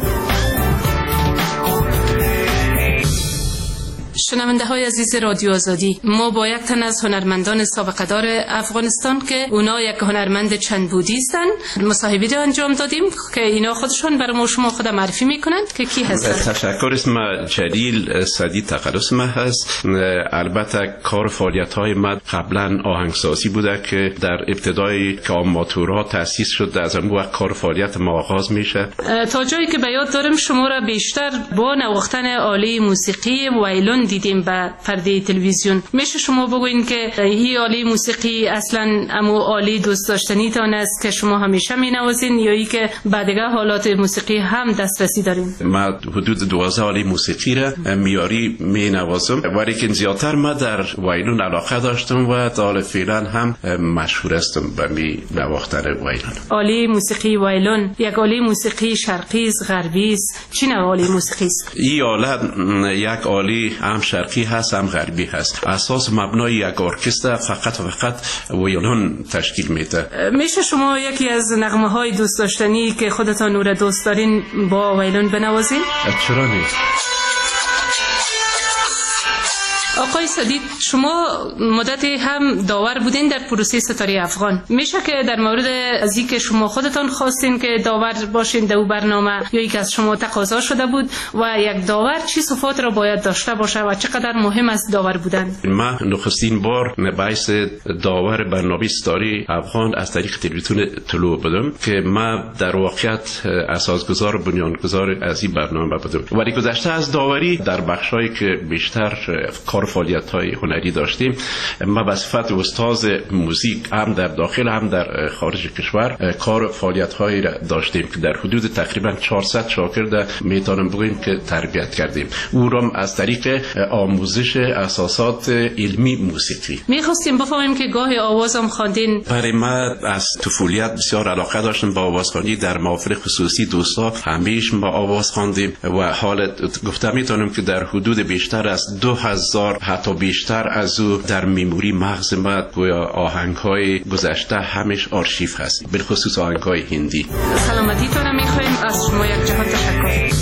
Speaker 8: شنونده های عزیز رادیو آزادی، ما با یک تن از هنرمندان سابقه دار افغانستان که اونا یک هنرمند چند بودی هستند مصاحبه را انجام دادیم که اینا خودشون برای ما شما خود معرفی میکنند که کی هستند.
Speaker 10: تشکر. اسم جلیل سعدی تقدس ما هست. البته کار فعالیت های من قبلا آهنگسازی بوده که در ابتدای که آماتورها تأسیس شد از اون وقت کار فعالیت ما آغاز میشه.
Speaker 8: تا جایی که به یاد دارم شما را بیشتر با نواختن آله موسیقی وایلون دیدیم به پرده تلویزیون. میشه شما بگوین که این آله موسیقی اصلا امو آله دوست داشتنی تان است که شما همیشه مینوازین یا ای که بعدگاه حالات موسیقی هم دسترسی دارین؟
Speaker 10: ما حدود 12 آله موسیقی را میاری مینوازم، ولی که زیادتر ما در وایلون علاقه داشتم و تا فعلا هم مشهور هستم به می نواختن وایلون.
Speaker 8: آله موسیقی وایلون یک آله موسیقی شرقی است، غربی است؟ چی نوع آله موسیقی است؟
Speaker 10: این آله یک آله هم شرقی هست هم غربی هست. اساس مبنای یک ارکستر فقط ویولون تشکیل میده.
Speaker 8: میشه شما یکی از نغمه های دوست داشتنی که خودتان او را دوست دارین با ویولون بنوازین؟
Speaker 10: چرا نیست؟
Speaker 8: آقای سدید، شما مدتی هم داور بودین در پروسه ستاره افغان. میشه که در مورد از اینکه شما خودتان خواستین که داور باشین در برنامه یا یک از شما تقاضا شده بود و یک داور چی صفات را باید داشته باشه و چقدر مهم است داور بودن؟
Speaker 10: من نخستین بار بحث داور برنامه ستاره افغان از طریق تلویزیون طلوع بودم که من در واقعیت اساسگذار بنیانگذار از این برنامه بودم، ولی گذشته از داوری در بخشایی که بیشتر فعالیت‌های هنری داشتیم، ما به صفت استاد موزیک هم در داخل هم در خارج کشور کار فعالیت‌هایی را داشتیم که در حدود تقریبا 400 شاگرد میتونم بگویم که تربیت کردیم، او را از طریق آموزش اساسات علمی موسیقی.
Speaker 8: می‌خواستیم بفهمیم که گاهی آوازم خواندین.
Speaker 10: برای ما از طفولیت بسیار علاقه داشتم با آوازخوانی. در محافل خصوصی دوستا همیشه ما آواز خواندیم و حال گفتم میتونم که در حدود بیشتر از 2000 بار حتی بیشتر از او در میموری مغز ما گویا آهنگ‌های گذشته همش آرشیو هست، بالخصوص آهنگ‌های هندی.
Speaker 8: سلامتی تو را می‌خوایم، از شما یک جهان تشکر.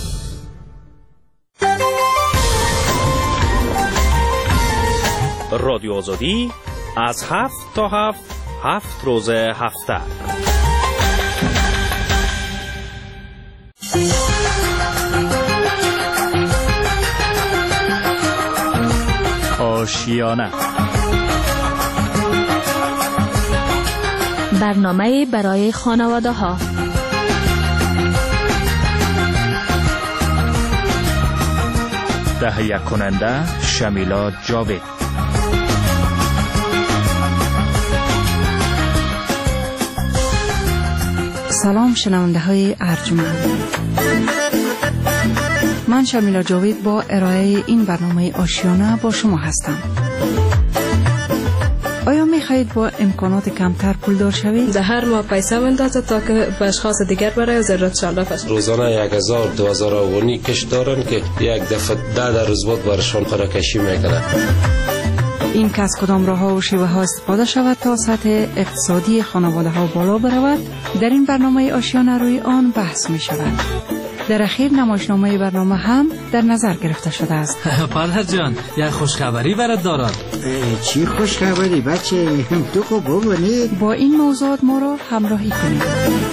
Speaker 6: رادیو آزادی از 7 تا 7 روز هفته. آشیانه،
Speaker 2: برنامه برای خانواده ها.
Speaker 6: تهیه کننده شمیلا جاوید.
Speaker 11: سلام شنونده های ارجمند، من شمیلا جاوید با ارائه این برنامه آشیانه با شما هستم. آیا می خواهید با امکانات کمتر پولدار شوید؟
Speaker 12: در هر ماه پیسه بندازید تا که به اشخاص دیگر برای ضرورتشان رفت.
Speaker 14: روزانه 1000-2000 افغانی کش دارن که یک دفعه 10 روزبات برشان قرعه‌کشی میکنه.
Speaker 11: این که از کدام راه ها و شیوه ها استفاده شود تا سطح اقتصادی خانواده ها بالا برود، در این برنامه آشیانه روی آن بحث می شود. در اخیر نمایشنامه برنامه هم در نظر گرفته شده است.
Speaker 15: پدر جان، یک خوشخبری برات دارم.
Speaker 26: چی خوشخبری بچه؟ تو خب ببینید.
Speaker 11: با این موضوعات ما را همراهی کنید.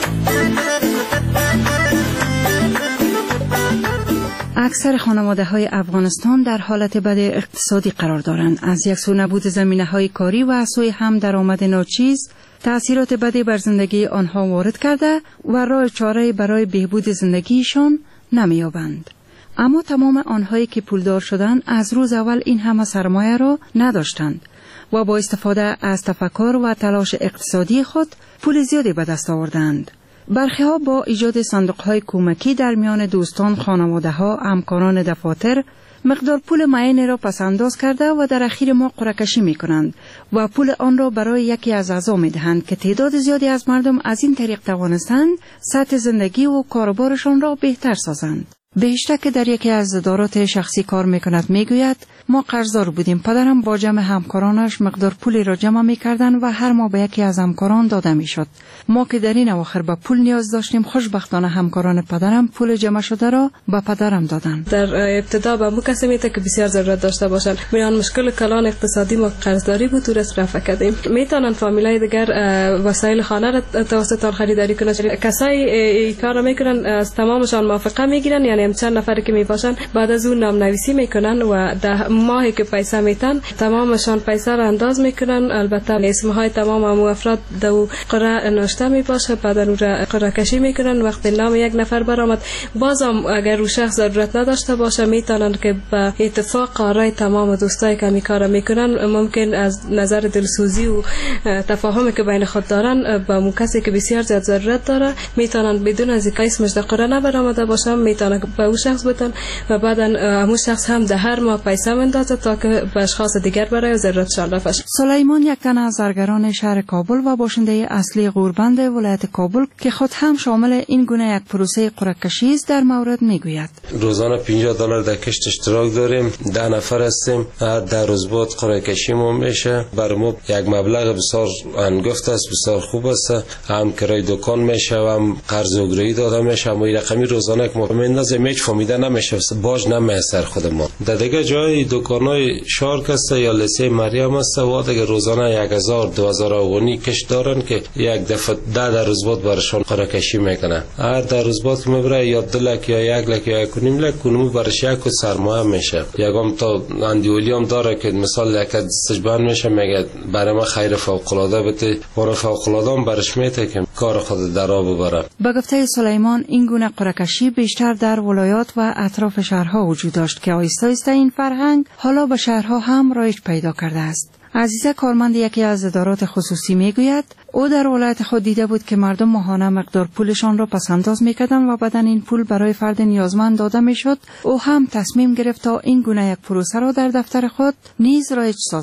Speaker 11: اکثر خانواده های افغانستان در حالت بد اقتصادی قرار دارند. از یک سو نبود زمینه های کاری و از سوی هم درآمد ناچیز تأثیرات بدی بر زندگی آنها وارد کرده و راه چاره برای بهبود زندگیشان نمی‌یابند. اما تمام آنهایی که پولدار شدند از روز اول این همه سرمایه را نداشتند و با استفاده از تفکر و تلاش اقتصادی خود پول زیادی به دست آوردند. برخی ها با ایجاد صندوق‌های کمکی در میان دوستان، خانواده‌ها، همکاران دفاتر مقدار پول معینی را پسنداز کرده و در اخیر ما قرعه‌کشی می‌کنند و پول آن را برای یکی از اعضا می‌دهند که تعداد زیادی از مردم از این طریق توانستند سطح زندگی و کاروبارشان را بهتر سازند. بهشته که در یکی از ادارات شخصی کار می‌کند می‌گوید ما قرضدار بودیم. پدرم با جمع همکارانش مقدار پولی را جمع می‌کردند و هر ماه به یکی از همکاران داده می‌شد. ما که در این اواخر به پول نیاز داشتیم، خوشبختانه همکاران پدرم پول جمع شده را به پدرم دادند.
Speaker 12: در ابتدا به مو کسی میته که بسیار ضرورت داشته باشند. میان مشکل کلان اقتصادی ما قرضداری بود، تو رفع کردیم. میتونن فامیلای دیگر وسایل خانه را توسط آن خریداری کنند. کسایی این کار را میکنن از تمامشان موافقه میگیرن، یعنی چند نفری که میباشن بعد از اون نام نویسی میکنن و در ماهی که پیسه میتن تمامشان پیسه را انداز میکنن. البته اسمهای تمام افراد دو قرعه نوشته میباشه، بعد اون را قرعه کشی میکنن. وقتی نام یک نفر برآمد، بازم اگر اون شخص ضرورت نداشته باشه میتونن که به اتفاق آرای تمام دوستایی که کار میکنن، ممکن از نظر دلسوزی و تفاهمی که بین خود دارن با اون کسی که بسیار زیاد ضرورت داره میتونن بدون از اینکه اسمش در قرعه نبرآمده باشه میتونن به اون شخص بدن و بعدا اون شخص هم در هر ماه پیسه میندازه تا که به اشخاص دیگر برای ضرورتشان رفع شود.
Speaker 11: سلیمان یک تن از زرگران شهر کابل و باشنده اصلی غوربند ولایت کابل که خود هم شامل این گونه یک پروسه قرعه‌کشی است در مورد میگوید.
Speaker 14: روزانه $50 در کشت اشتراک داریم، 10 نفر هستیم. هر 10 روز بعد قرعه‌کشی ما میشه. برای ما یک مبلغ بسیار انگفت است، بسیار خوب است. هم کرای دکان میشه و هم قرض اوگرایی داده میشه. اما این رقمی روزانه که ما میندازیم هیچ فهمیده نمیشه، باج نمیسر خود ما. در دیگه جای دکانای شارک است یا لسه مریم است و دیگه روزانه 1000-2000 افغانی کش دارن که یک دفعه 10 روز بعد برشان قرعه‌کشی میکنه. هر 10 روز بعد که میبره یا 2 لک یا 1 لک یا 1.5 لک کنمو برش یک سرمایه میشه. یکم تا اندیولی هم داره که مثال یک استجبان میشه، میگه برای ما خیر فوق العاده بده، برای فوق العاده هم برش میته که کار خود در راه ببره.
Speaker 11: به گفته سلیمان این گونه قرعه‌کشی بیشتر در ولایات و اطراف شهرها وجود داشت که آهسته آهسته این فرهنگ حالا به شهرها هم رایج پیدا کرده است. عزیزه کارمند یکی از ادارات خصوصی میگوید او در ولایت خود دیده بود که مردم ماهانه مقدار پولشان را پسنداز میکردند و بعداً این پول برای فرد نیازمند داده میشد. او هم تصمیم گرفت تا این گونه یک پروسه را در دفتر خود نیز رایج سازد.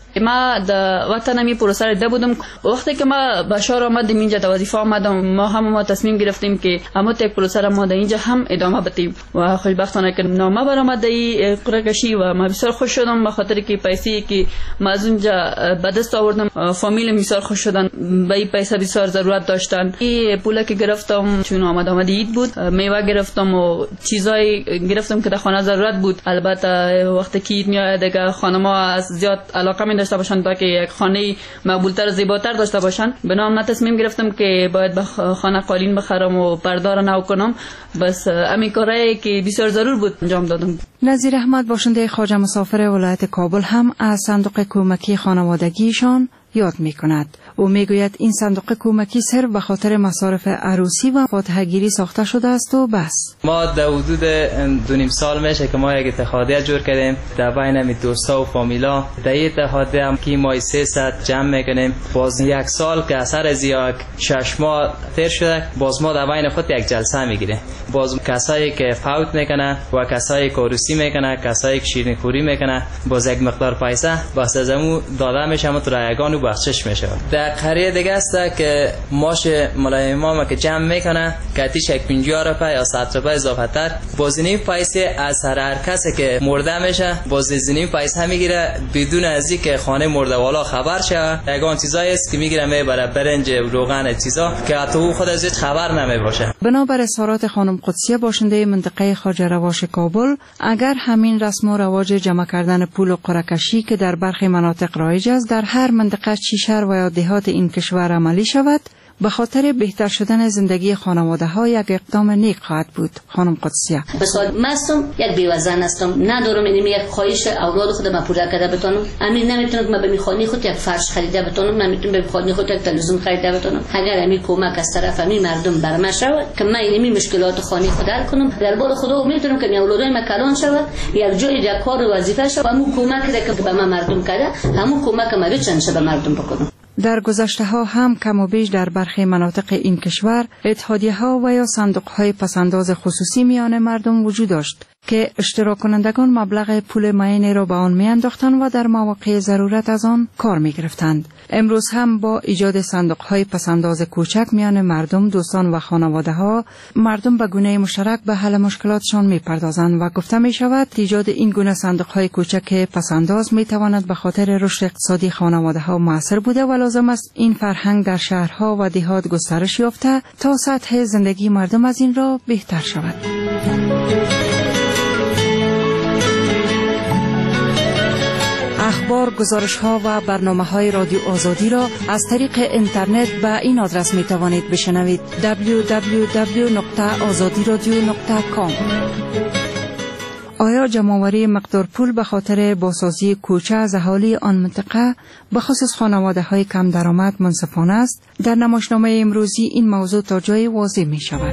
Speaker 13: ما در وطنم این پروسه را دیده بودم. وقتی که ما بشار آمدیم اینجا در وظیفه آمدم، ما تصمیم گرفتیم که همون یک پروسه را ما در اینجا هم ادامه بدیم و خوشبختانه که نامه برآمد این قرعه کشی و ما بسیار خوش شدم به خاطر که پیسه‌ای که ما از اونجا به دست آوردم فامیل بسیار خوش شدن. به این پیسه بسیار ضرورت داشتن. این پولی که گرفتم چون آمد عید بود، میوه گرفتم و چیزای گرفتم که در خانه ضرورت بود. البته وقتی که عید میاد دیگه خانم‌ها از زیاد علاقه می داشته باشن تا که یک خانه مقبولتر و زیباتر داشته باشن. بنابراین من تصمیم گرفتم که باید به خانه قالین بخرم و پرده را نو کنم. بس همین کاری که بسیار ضرور بود انجام دادم.
Speaker 11: نظیر احمد باشنده خواجه مسافر ولایت کابل هم از صندوق کمکی خانوادگیشان یاد می کند. او می گوید این صندوق کمکی صرف به خاطر مصارف عروسی و فاتحه‌گیری ساخته شده است و بس.
Speaker 17: ما در حدود 2.5 سال میشه که ما یک اتحادیه جور کردیم در بین دوستا و فامیلا. در این اتحادیه هم که ما 300 جمع میکنیم. باز یک سال که اثر از 6 ماه تیر شده، باز ما در بین خود یک جلسه میگیریم. باز کسایی که فوت میکنه و کسایی که عروسی میکنه، کسایی که شیرینی خوری میکنه، باز یک مقدار پیسه باز از همون داده میشه و تو رایگان و بخشش میشه. در قریه دیگه است که ماش مولای امام که جمع میکنه کاتیش 50 روپیه یا 100 روپیه اضافه تر، بازینی پیسه از هر کسی که مرده میشه بازینی پیسه میگیره بدون از اینکه خانه مرده والا خبر شه. یگان چیزایی است که میگیره میبره برنج روغن چیزا که حتی او خود از خبر نمیباشه.
Speaker 11: بنابر اظهارات خانم قدسیه باشنده منطقه خواجه رواش کابل، اگر همین رسم و رواج جمع کردن پول و قرعه کشی که در برخی مناطق رایج است در هر منطقه چی شهر و یا دهات این کشور عملی شود، به خاطر بهتر شدن زندگی خانواده ها یک اقدام نیک خواهد بود. خانم قدسیه:
Speaker 18: بسیار مستم، یک بیوزن هستم، ندارم اینم یک خواهش اولاد خودم پورا کرده بتونم. امین نمیتونم که من به میخوانی خود یک فرش خریده بتونم، نمیتونم به میخوانی خود یک تلویزیون خریده بتونم. اگر امی کمک از طرف امی مردم برم شود که من اینمی مشکلات خانه خود حل کنم، در بار خدا میتونم که اولادای من کلان شود، یک جای یک کار و وظیفه شود، همون کمک که به من مردم کرده، همون کمک ما بچن به مردم بکنم.
Speaker 11: در گذشته ها هم کم و بیش در برخی مناطق این کشور اتحادیه ها و یا صندوق های پسنداز خصوصی میان مردم وجود داشت که اشتراک کنندگان مبلغ پول معینی را به آن می انداختند و در مواقع ضرورت از آن کار می گرفتند. امروز هم با ایجاد صندوق های پسنداز کوچک میان مردم، دوستان و خانواده ها، مردم به گونه مشترک به حل مشکلاتشان می پردازند و گفته می شود ایجاد این گونه صندوق های کوچک پسنداز می تواند به خاطر رشد اقتصادی خانواده ها موثر بوده و لازم است این فرهنگ در شهرها و دهات گسترش یافته تا سطح زندگی مردم از این را بهتر شود. اخبار، گزارش‌ها و برنامه‌های رادیو آزادی را از طریق اینترنت به این آدرس می‌توانید بشنوید: www.azadiradio.com. آیا جمع‌آوری مقدار پول به خاطر بازسازی کوچه از اهالی آن منطقه به خصوص خانواده‌های کم درآمد منصفانه است؟ در نمایشنامه امروزی این موضوع تا جای واضح می‌شود.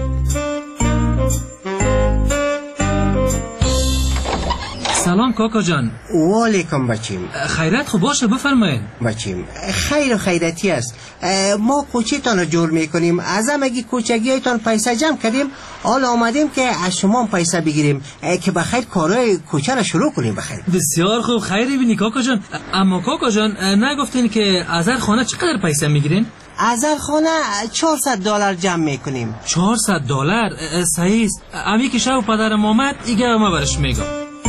Speaker 15: سلام کاکا جان.
Speaker 26: و علیکم بچیم.
Speaker 15: خیرت خوب باشه، بفرمایید.
Speaker 26: بچیم خیر و خیرتی است. ما کوچه تان رو جور میکنیم، از همگی کوچگی هایتان پیسه جمع کردیم، حالا آمدیم که از شما هم پیسه بگیریم که بخیر کارهای کوچه را شروع کنیم. بخیر.
Speaker 15: بسیار خوب، خیری بینی کاکا جان. اما کاکا جان نگفتین که از هر خانه چقدر پیسه میگیرین؟
Speaker 26: از هر خانه $400 جمع میکنیم.
Speaker 15: $400 صحیح است. امی که شب پدرم آمد ایگه ما برش میگم.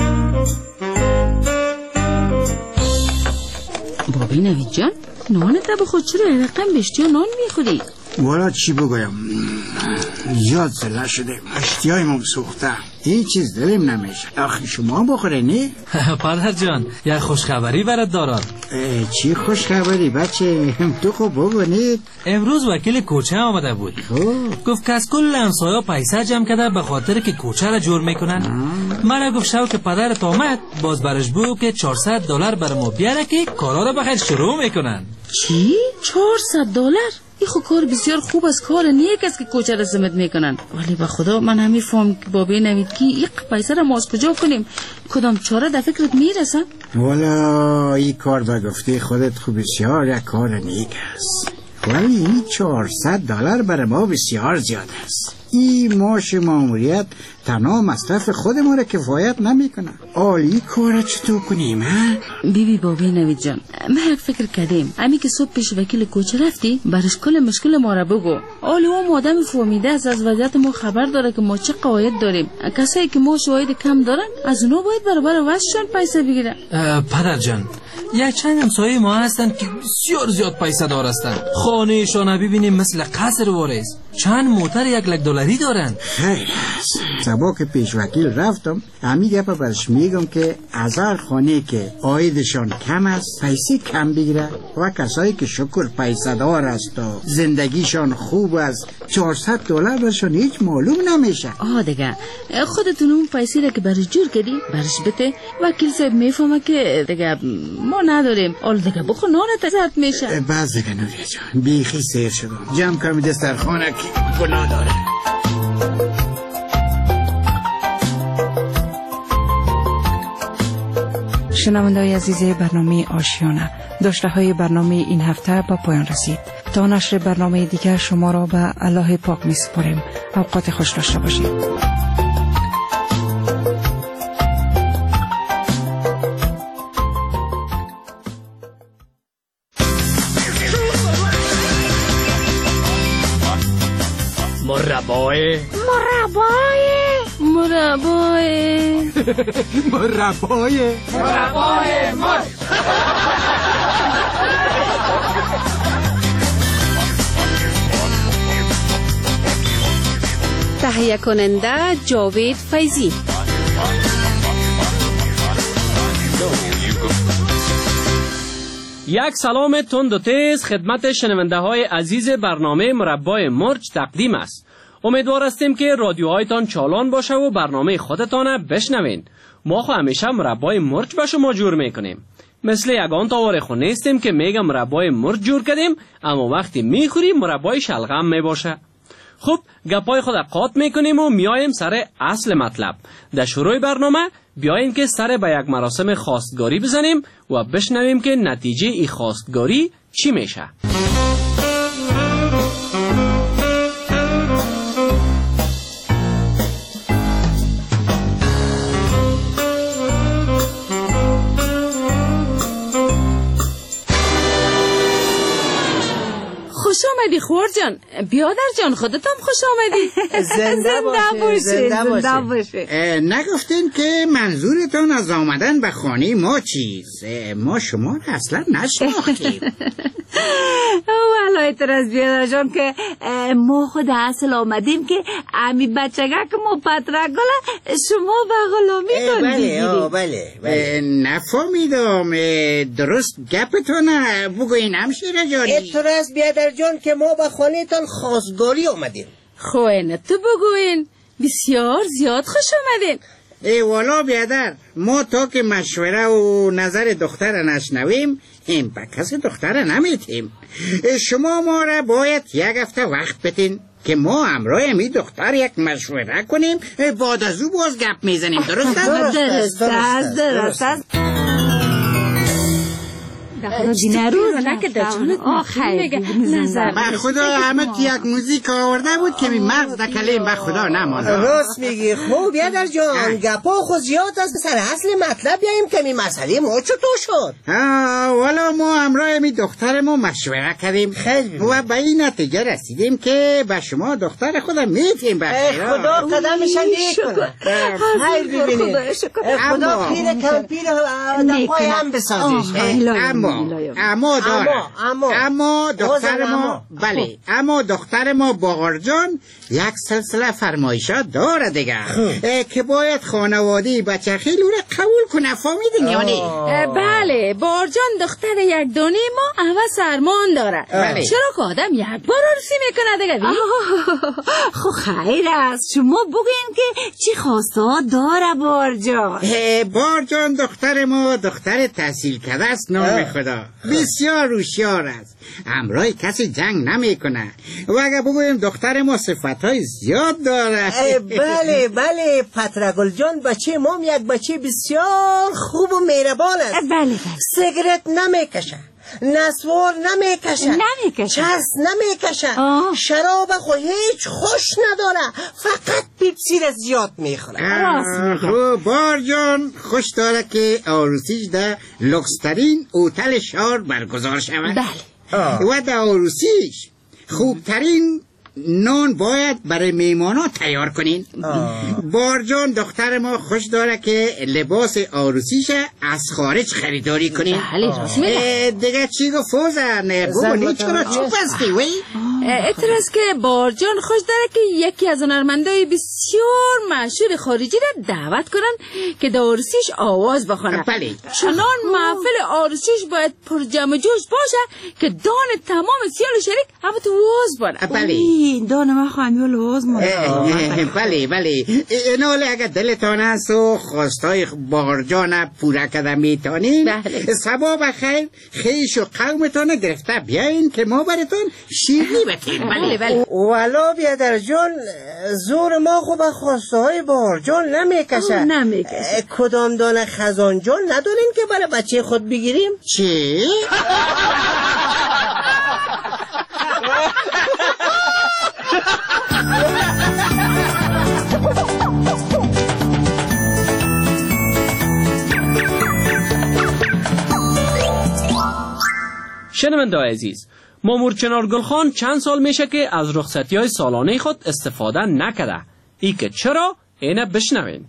Speaker 19: بابی نوید جان، نانت را بخود، چرا رقم بشتی و نان میخوری؟
Speaker 26: والا چی بگویم، زیاد زله شده، اشتیایمون سوخته، این چیز دلم نمیشه. آخه شما بخوره نه؟
Speaker 15: پدر جان یک خوشخبری برات دارم.
Speaker 26: چی خوشخبری بچه؟ تو خوب بگونید.
Speaker 15: امروز وکیل کوچه آمده بود. گفت که از کل همسایه‌ها پیسه جمع کرده به خاطر که کوچه را جور میکنن. من گفت شو که پدرت آمد باز برش بگو که $400 بر ما بیاره که کارا را بخیر شروع میکنن.
Speaker 19: چی؟ $400؟ این خو کار بسیار خوب است، کار نیک است که کوچه را ضبط میکنن. ولی به خدا من همین فهم که بابی نوید که این پیسه را ما از کجا کنیم؟ کدام چاره در فکرت میرسن؟
Speaker 26: والا این کار به گفته خودت خوب بسیار یک کار نیک است، ولی این $400 برای ما بسیار زیاد است.
Speaker 9: این معاش ماموریت تنها مصرف خود ما را کفایت نمیکنه. عالی کار چطور کنیم ها؟
Speaker 19: بیبی بابی نوید جان، ما یک فکر کردیم امی که صبح پیش وکیل کوچه رفتی برش کل مشکل ما را بگو. عالی اون آدم فهمیده از وضعیت ما خبر داره که ما چه قواعد داریم. کسایی که ما شواهد کم دارن از اونا باید برابر وضعشان پیسه بگیرن.
Speaker 15: پدر جان، یک چند همسایه ما هستن که بسیار زیاد پیسه دار هستن. خانه شان ببینیم مثل قصر وارث، چند موتر $1,00,000 دارن.
Speaker 9: خیر سبا که پیش وکیل رفتم همی گپا برش میگم که از هر خانه که عایدشان کم است پیسه کم بگیره و کسایی که شکر پیسه دار است و زندگیشان خوب است $400 برشان هیچ معلوم نمیشه.
Speaker 19: دیگه خودتون اون پیسه را که برش جور کردی برش بده. وکیل صاحب میفهمه که دیگه ما نداریم. دیگه بخو نانت ازت میشه.
Speaker 9: باز دیگه نوریه جان بیخی سیر شدم. جمع کمی دسترخانه که گناه داره.
Speaker 11: شنونده‌های عزیز برنامه آشیانه، داشته‌های برنامه این هفته با پایان رسید. تا نشر برنامه دیگر شما را به الله پاک می‌سپاریم. اوقات خوش داشته باشید.
Speaker 16: مربای مرچ.
Speaker 3: تهیه کننده جاوید فیضی.
Speaker 16: یک سلام تند و تیز خدمت شنونده های عزیز برنامه مربای مرچ تقدیم است. امیدوار هستیم که رادیوهایتان چالان باشه و برنامه خودتان بشنوین. ما خو همیشه مربای مرچ به شما جور میکنیم. مثل یگان تاوار خو نیستیم که میگم مربای مرچ جور کردیم اما وقتی میخوریم مربای شلغم میباشه. خب گپای خود قاط میکنیم و میایم سر اصل مطلب. در شروع برنامه بیاین که سر به یک مراسم خواستگاری بزنیم و بشنویم که نتیجه ای خواستگاری چی میشه.
Speaker 19: خوش آمدی خور جان. بیادر جان خودتم خوش آمدی.
Speaker 9: زنده باشه. نگفتین که منظورتون از آمدن به خانه ما چیز؟ ما شما را اصلا نشناختیم.
Speaker 20: والا اعتراض بیادر جان که ما خود اصل آمدیم که امی بچگه که ما پترگل شما به غلامی کن بگیریم.
Speaker 9: بله نفهمیدم. درست گپتون بگوین همشیره جانی.
Speaker 26: اعتراض بیادر جان که ما به خانه تان خواستگاری آمدیم.
Speaker 19: خوینه تو بگوین. بسیار زیاد خوش آمدین.
Speaker 9: والا بیادر ما تا که مشوره و نظر دختر نشنویم این به کس دختر نمیتیم. شما ما را باید یک هفته وقت بدین که ما همراه می دختر یک مشوره کنیم بعد از او باز گپ میزنیم. درست است؟
Speaker 20: دینه روز نکده چونت میگه نظر
Speaker 9: به خدا همه یک موزیک آورده بود که می مغز در کلیم به خدا نمانده.
Speaker 26: راست میگی. خوب بیادر جان گپا خود زیاد است. سر اصل مطلب بیاییم که می مسئله ما چطور شد.
Speaker 9: والا ما همراه می دختر ما مشوره کردیم و به این نتیجه رسیدیم که به شما دختر خودم میتیم.
Speaker 26: خدا قدمشان دیگه کنه. خیر ببینید خدا پیر کمپیر دفعه هم بسازش.
Speaker 9: اما دختر ما اما دختر ما باغر جان یک سلسله فرمایشات داره دیگه که باید خانواده بچه خیلی رو قبول کنه. فهمیدین یعنی؟
Speaker 19: بله باغر جان دختر یک دانه ما اول سرمان داره. چرا که آدم یک بار عروسی میکنه دیگه؟
Speaker 20: خب خیر است شما بگین که چی خواسته داره باغر جان.
Speaker 9: باغر جان دختر ما دختر تحصیل کرده است. نام خدا بسیار هوشیار است. همراه کسی جنگ نمیکنه و اگه بگویم دختر ما صفتهای زیاد داره.
Speaker 26: بله پترگل جان بچه ما یک بچه بسیار خوب و مهربان است.
Speaker 20: بله
Speaker 26: سیگرت نمیکشه، نسوار نمیکشه، چرس نمیکشه، شراب خو هیچ خوش نداره، فقط پیپسی را زیاد میخوره.
Speaker 9: خب بارجان خوش داره که عروسیش در لوکسترین هتل شهر برگزار شود.
Speaker 19: بله.
Speaker 9: و در عروسیش خوبترین نان باید برای میمانا تیار کنین. بارجان دختر ما خوش داره که لباس عروسیش از خارج خریداری کنین. دیگه چی گفت فوزن؟ بگو چرا چوب هستی وی؟
Speaker 19: اعتراض که بارجان خوش داره که یکی از هنرمندای بسیار مشهور خارجی را دعوت کنن که در عروسیش آواز بخونه.
Speaker 9: بله.
Speaker 19: چنان محفل عروسیش باید پر جمع جوش باشه که دان تمام سیال شریک همه تو واز باره.
Speaker 9: بله.
Speaker 19: دان ما خواهیم لواز
Speaker 9: بله بله. ایناله اگر دلتان هست و خواستای بارجان پورا کده میتانین، ثواب خیر خیش و قومتان گرفته بیاین که ما براتون شیرنی بتیم.
Speaker 19: بله بله.
Speaker 26: والا بیادر جان زور ما خوب خواسته های بارجان نمیکشه. کدام دانه خزان جان ندارین که برای بچه خود بگیریم؟
Speaker 9: چی؟
Speaker 16: شنونده‌های عزیز، مامور چنار گلخان چند سال میشه که از رخصتی‌های سالانه خود استفاده نکرده. ای که چرا؟ اینه بشنوین.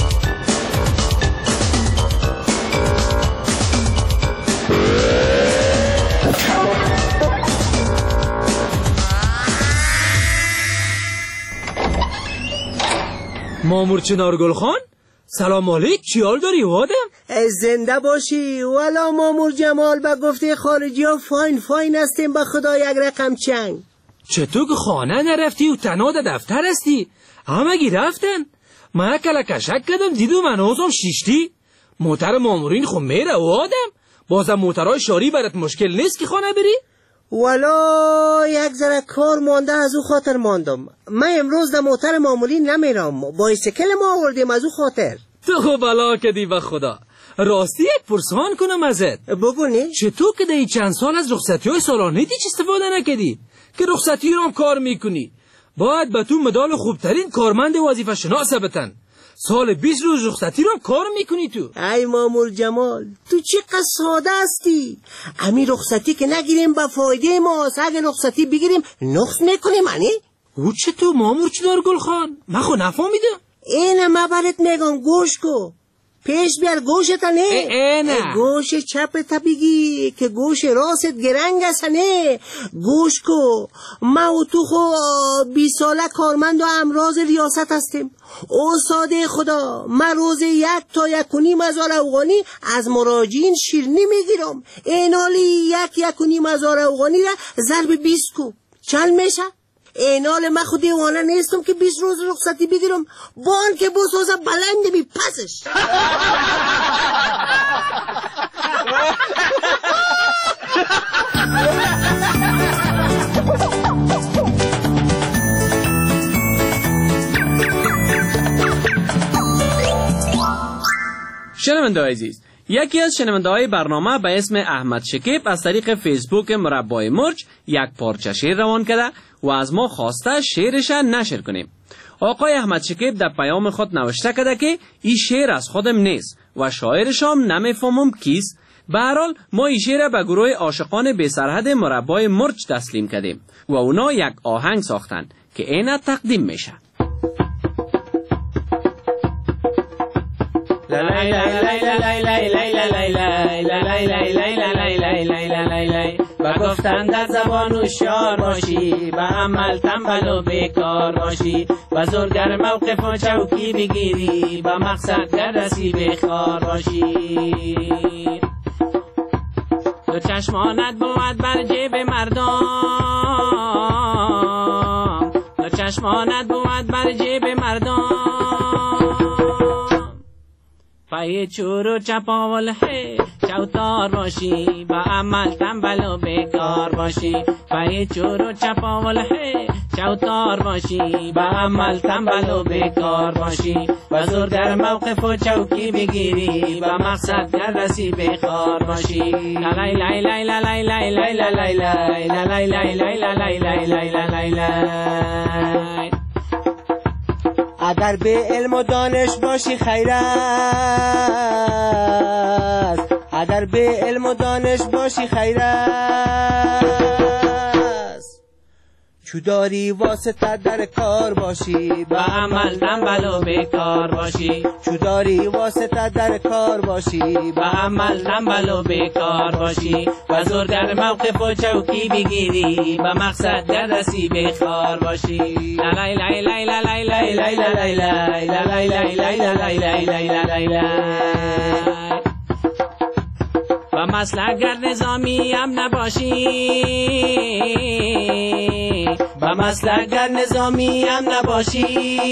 Speaker 15: مامور چنار گلخان سلام علیک، چی حال داری آدم؟
Speaker 26: زنده باشی. والا مامور جمال به گفته خارجی ها فاین هستیم، به خدا یک رقم چنگ.
Speaker 15: چطور که خانه نرفتی و تنها در دفتر هستی؟ همگی رفتن؟ من کلکشک کردم دیدو من آزم شیشتی. موتر مامورین خو میره آدم، بازم موترهای شاری برات مشکل نیست که خانه بری؟
Speaker 26: والا یک ذره کار مانده از او خاطر ماندم. من امروز در موتر معمولی نمیرم، بایسکل ما آوردیم از او خاطر.
Speaker 15: تو بلا کدی به خدا. راستی یک پرسان کنم ازت،
Speaker 26: بگونی
Speaker 15: چطور که در چند سال از رخصتی های سالانه هیچ استفاده نکردی که رخصتی رو هم کار میکنی؟ باید به تو مدال خوبترین کارمند وظیفه شناس بتن. سال 20 روز رخصتی رو هم کار میکنی تو.
Speaker 26: ای مامور جمال تو چقدر ساده هستی. امی رخصتی که نگیریم به فایده ماست، اگه رخصتی بگیریم نقص میکنیم.
Speaker 15: او چطور مامور چنار گلخان؟ من خو نفهمیدم.
Speaker 26: اینه ما برات میگم گوش کو. پیش بیار گوشت نه گوش چپت بگی که گوش راست گرنگ است نه. گوش کو. ما و تو خو 20 ساله کارمند و امراض ریاست هستیم. او ساده خدا من روز 1 تا 1.5 افغانی از مراجعین شیرنی میگیرم. این حالی 1.5 افغانی را ضرب 20 کو چند میشه؟ اینال من خود دیوانه نیستم که 20 روز رخصتی بگیرم بان که بسازه بلنده بی پسش.
Speaker 16: شنونده عزیز، یکی از شنونده های برنامه به اسم احمد شکیب از طریق فیسبوک مربای مرج یک پارچه شعر روان کرده و از ما خواسته شعرش نشر کنیم. آقای احمد شکیب در پیام خود نوشته کرده که این شعر از خودم نیست و شاعرش هم نمیفهمم کیست. به هر حال ما این شعر به گروه عاشقان بی سرحد مربای مرج تسلیم کردیم و اونا یک آهنگ ساختن که اینه تقدیم میشه.
Speaker 5: و گفتن در زبان هوشیار باشی، به عمل تنبل و بیکار باشی، و زورگر موقف و چوکی بگیری، به مقصد رسی بخار باشی. دو چشمانت بود بر جیب مردم، دو چشمانت بود بر جیب مردم، پای چور و چپاول ہے چوتار باشی با عمل تنبل و بیکار باشی پای چور و چپاول هی چوتار باشی با عمل تنبل و بیکار باشی و زور در موقف و چوکی بگیری با مقصد در رسی بخار باشی لای لای لای لای لای لای لای لای لای لای لای لای لای لای لای.
Speaker 7: اگر به علم و دانش باشی خیر است، اگر به علم و دانش باشی خیر است، چو داری واسطه در کار باشی
Speaker 5: با عمل تنبل و بیکار باشی
Speaker 7: چو داری واسطه در کار باشی
Speaker 5: با عمل تنبل و بیکار باشی و زور در موقف و چوکی بگیری با مقصد در رسی بخار باشی لای لای لای لای لای لای لای لای لای لای لای لای لای لای لای. و مسلک گر نظامی هم نباشی با مسلک گر نظامی هم نباشی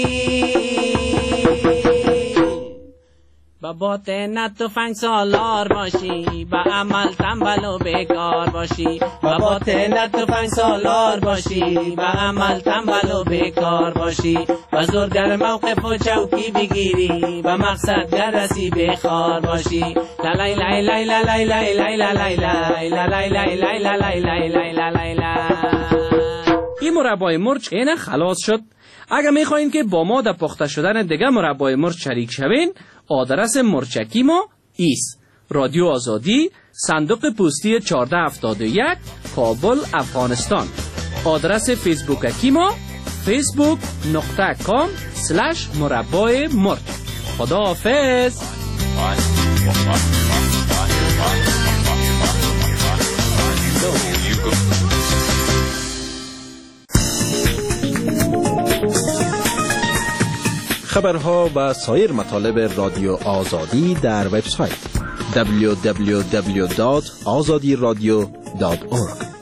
Speaker 5: با باطن تفنگ سالار باشی با عمل تنبل و بیکار باشی با باطن تفنگ سالار باشی با عمل تنبل و بیکار باشی و زور در موقف و چوکی بگیری و مقصد در رسی بخار باشی لای لای لای لای لای لای لای لای لای لای لای لای لای لای. این مربای مرچ اینه خلاص شد. اگر میخواین که با ما در پخته شدن دیگه مربای مرچ شریک شوین، آدرس مرچکی ما ایست: رادیو آزادی، صندوق پستی 1471، کابل، افغانستان. آدرس فیسبوککی ما facebook.com/مربای مرچ. خداحافظ.
Speaker 21: خبرها و سایر مطالب رادیو آزادی در وبسایت www.azadiradio.org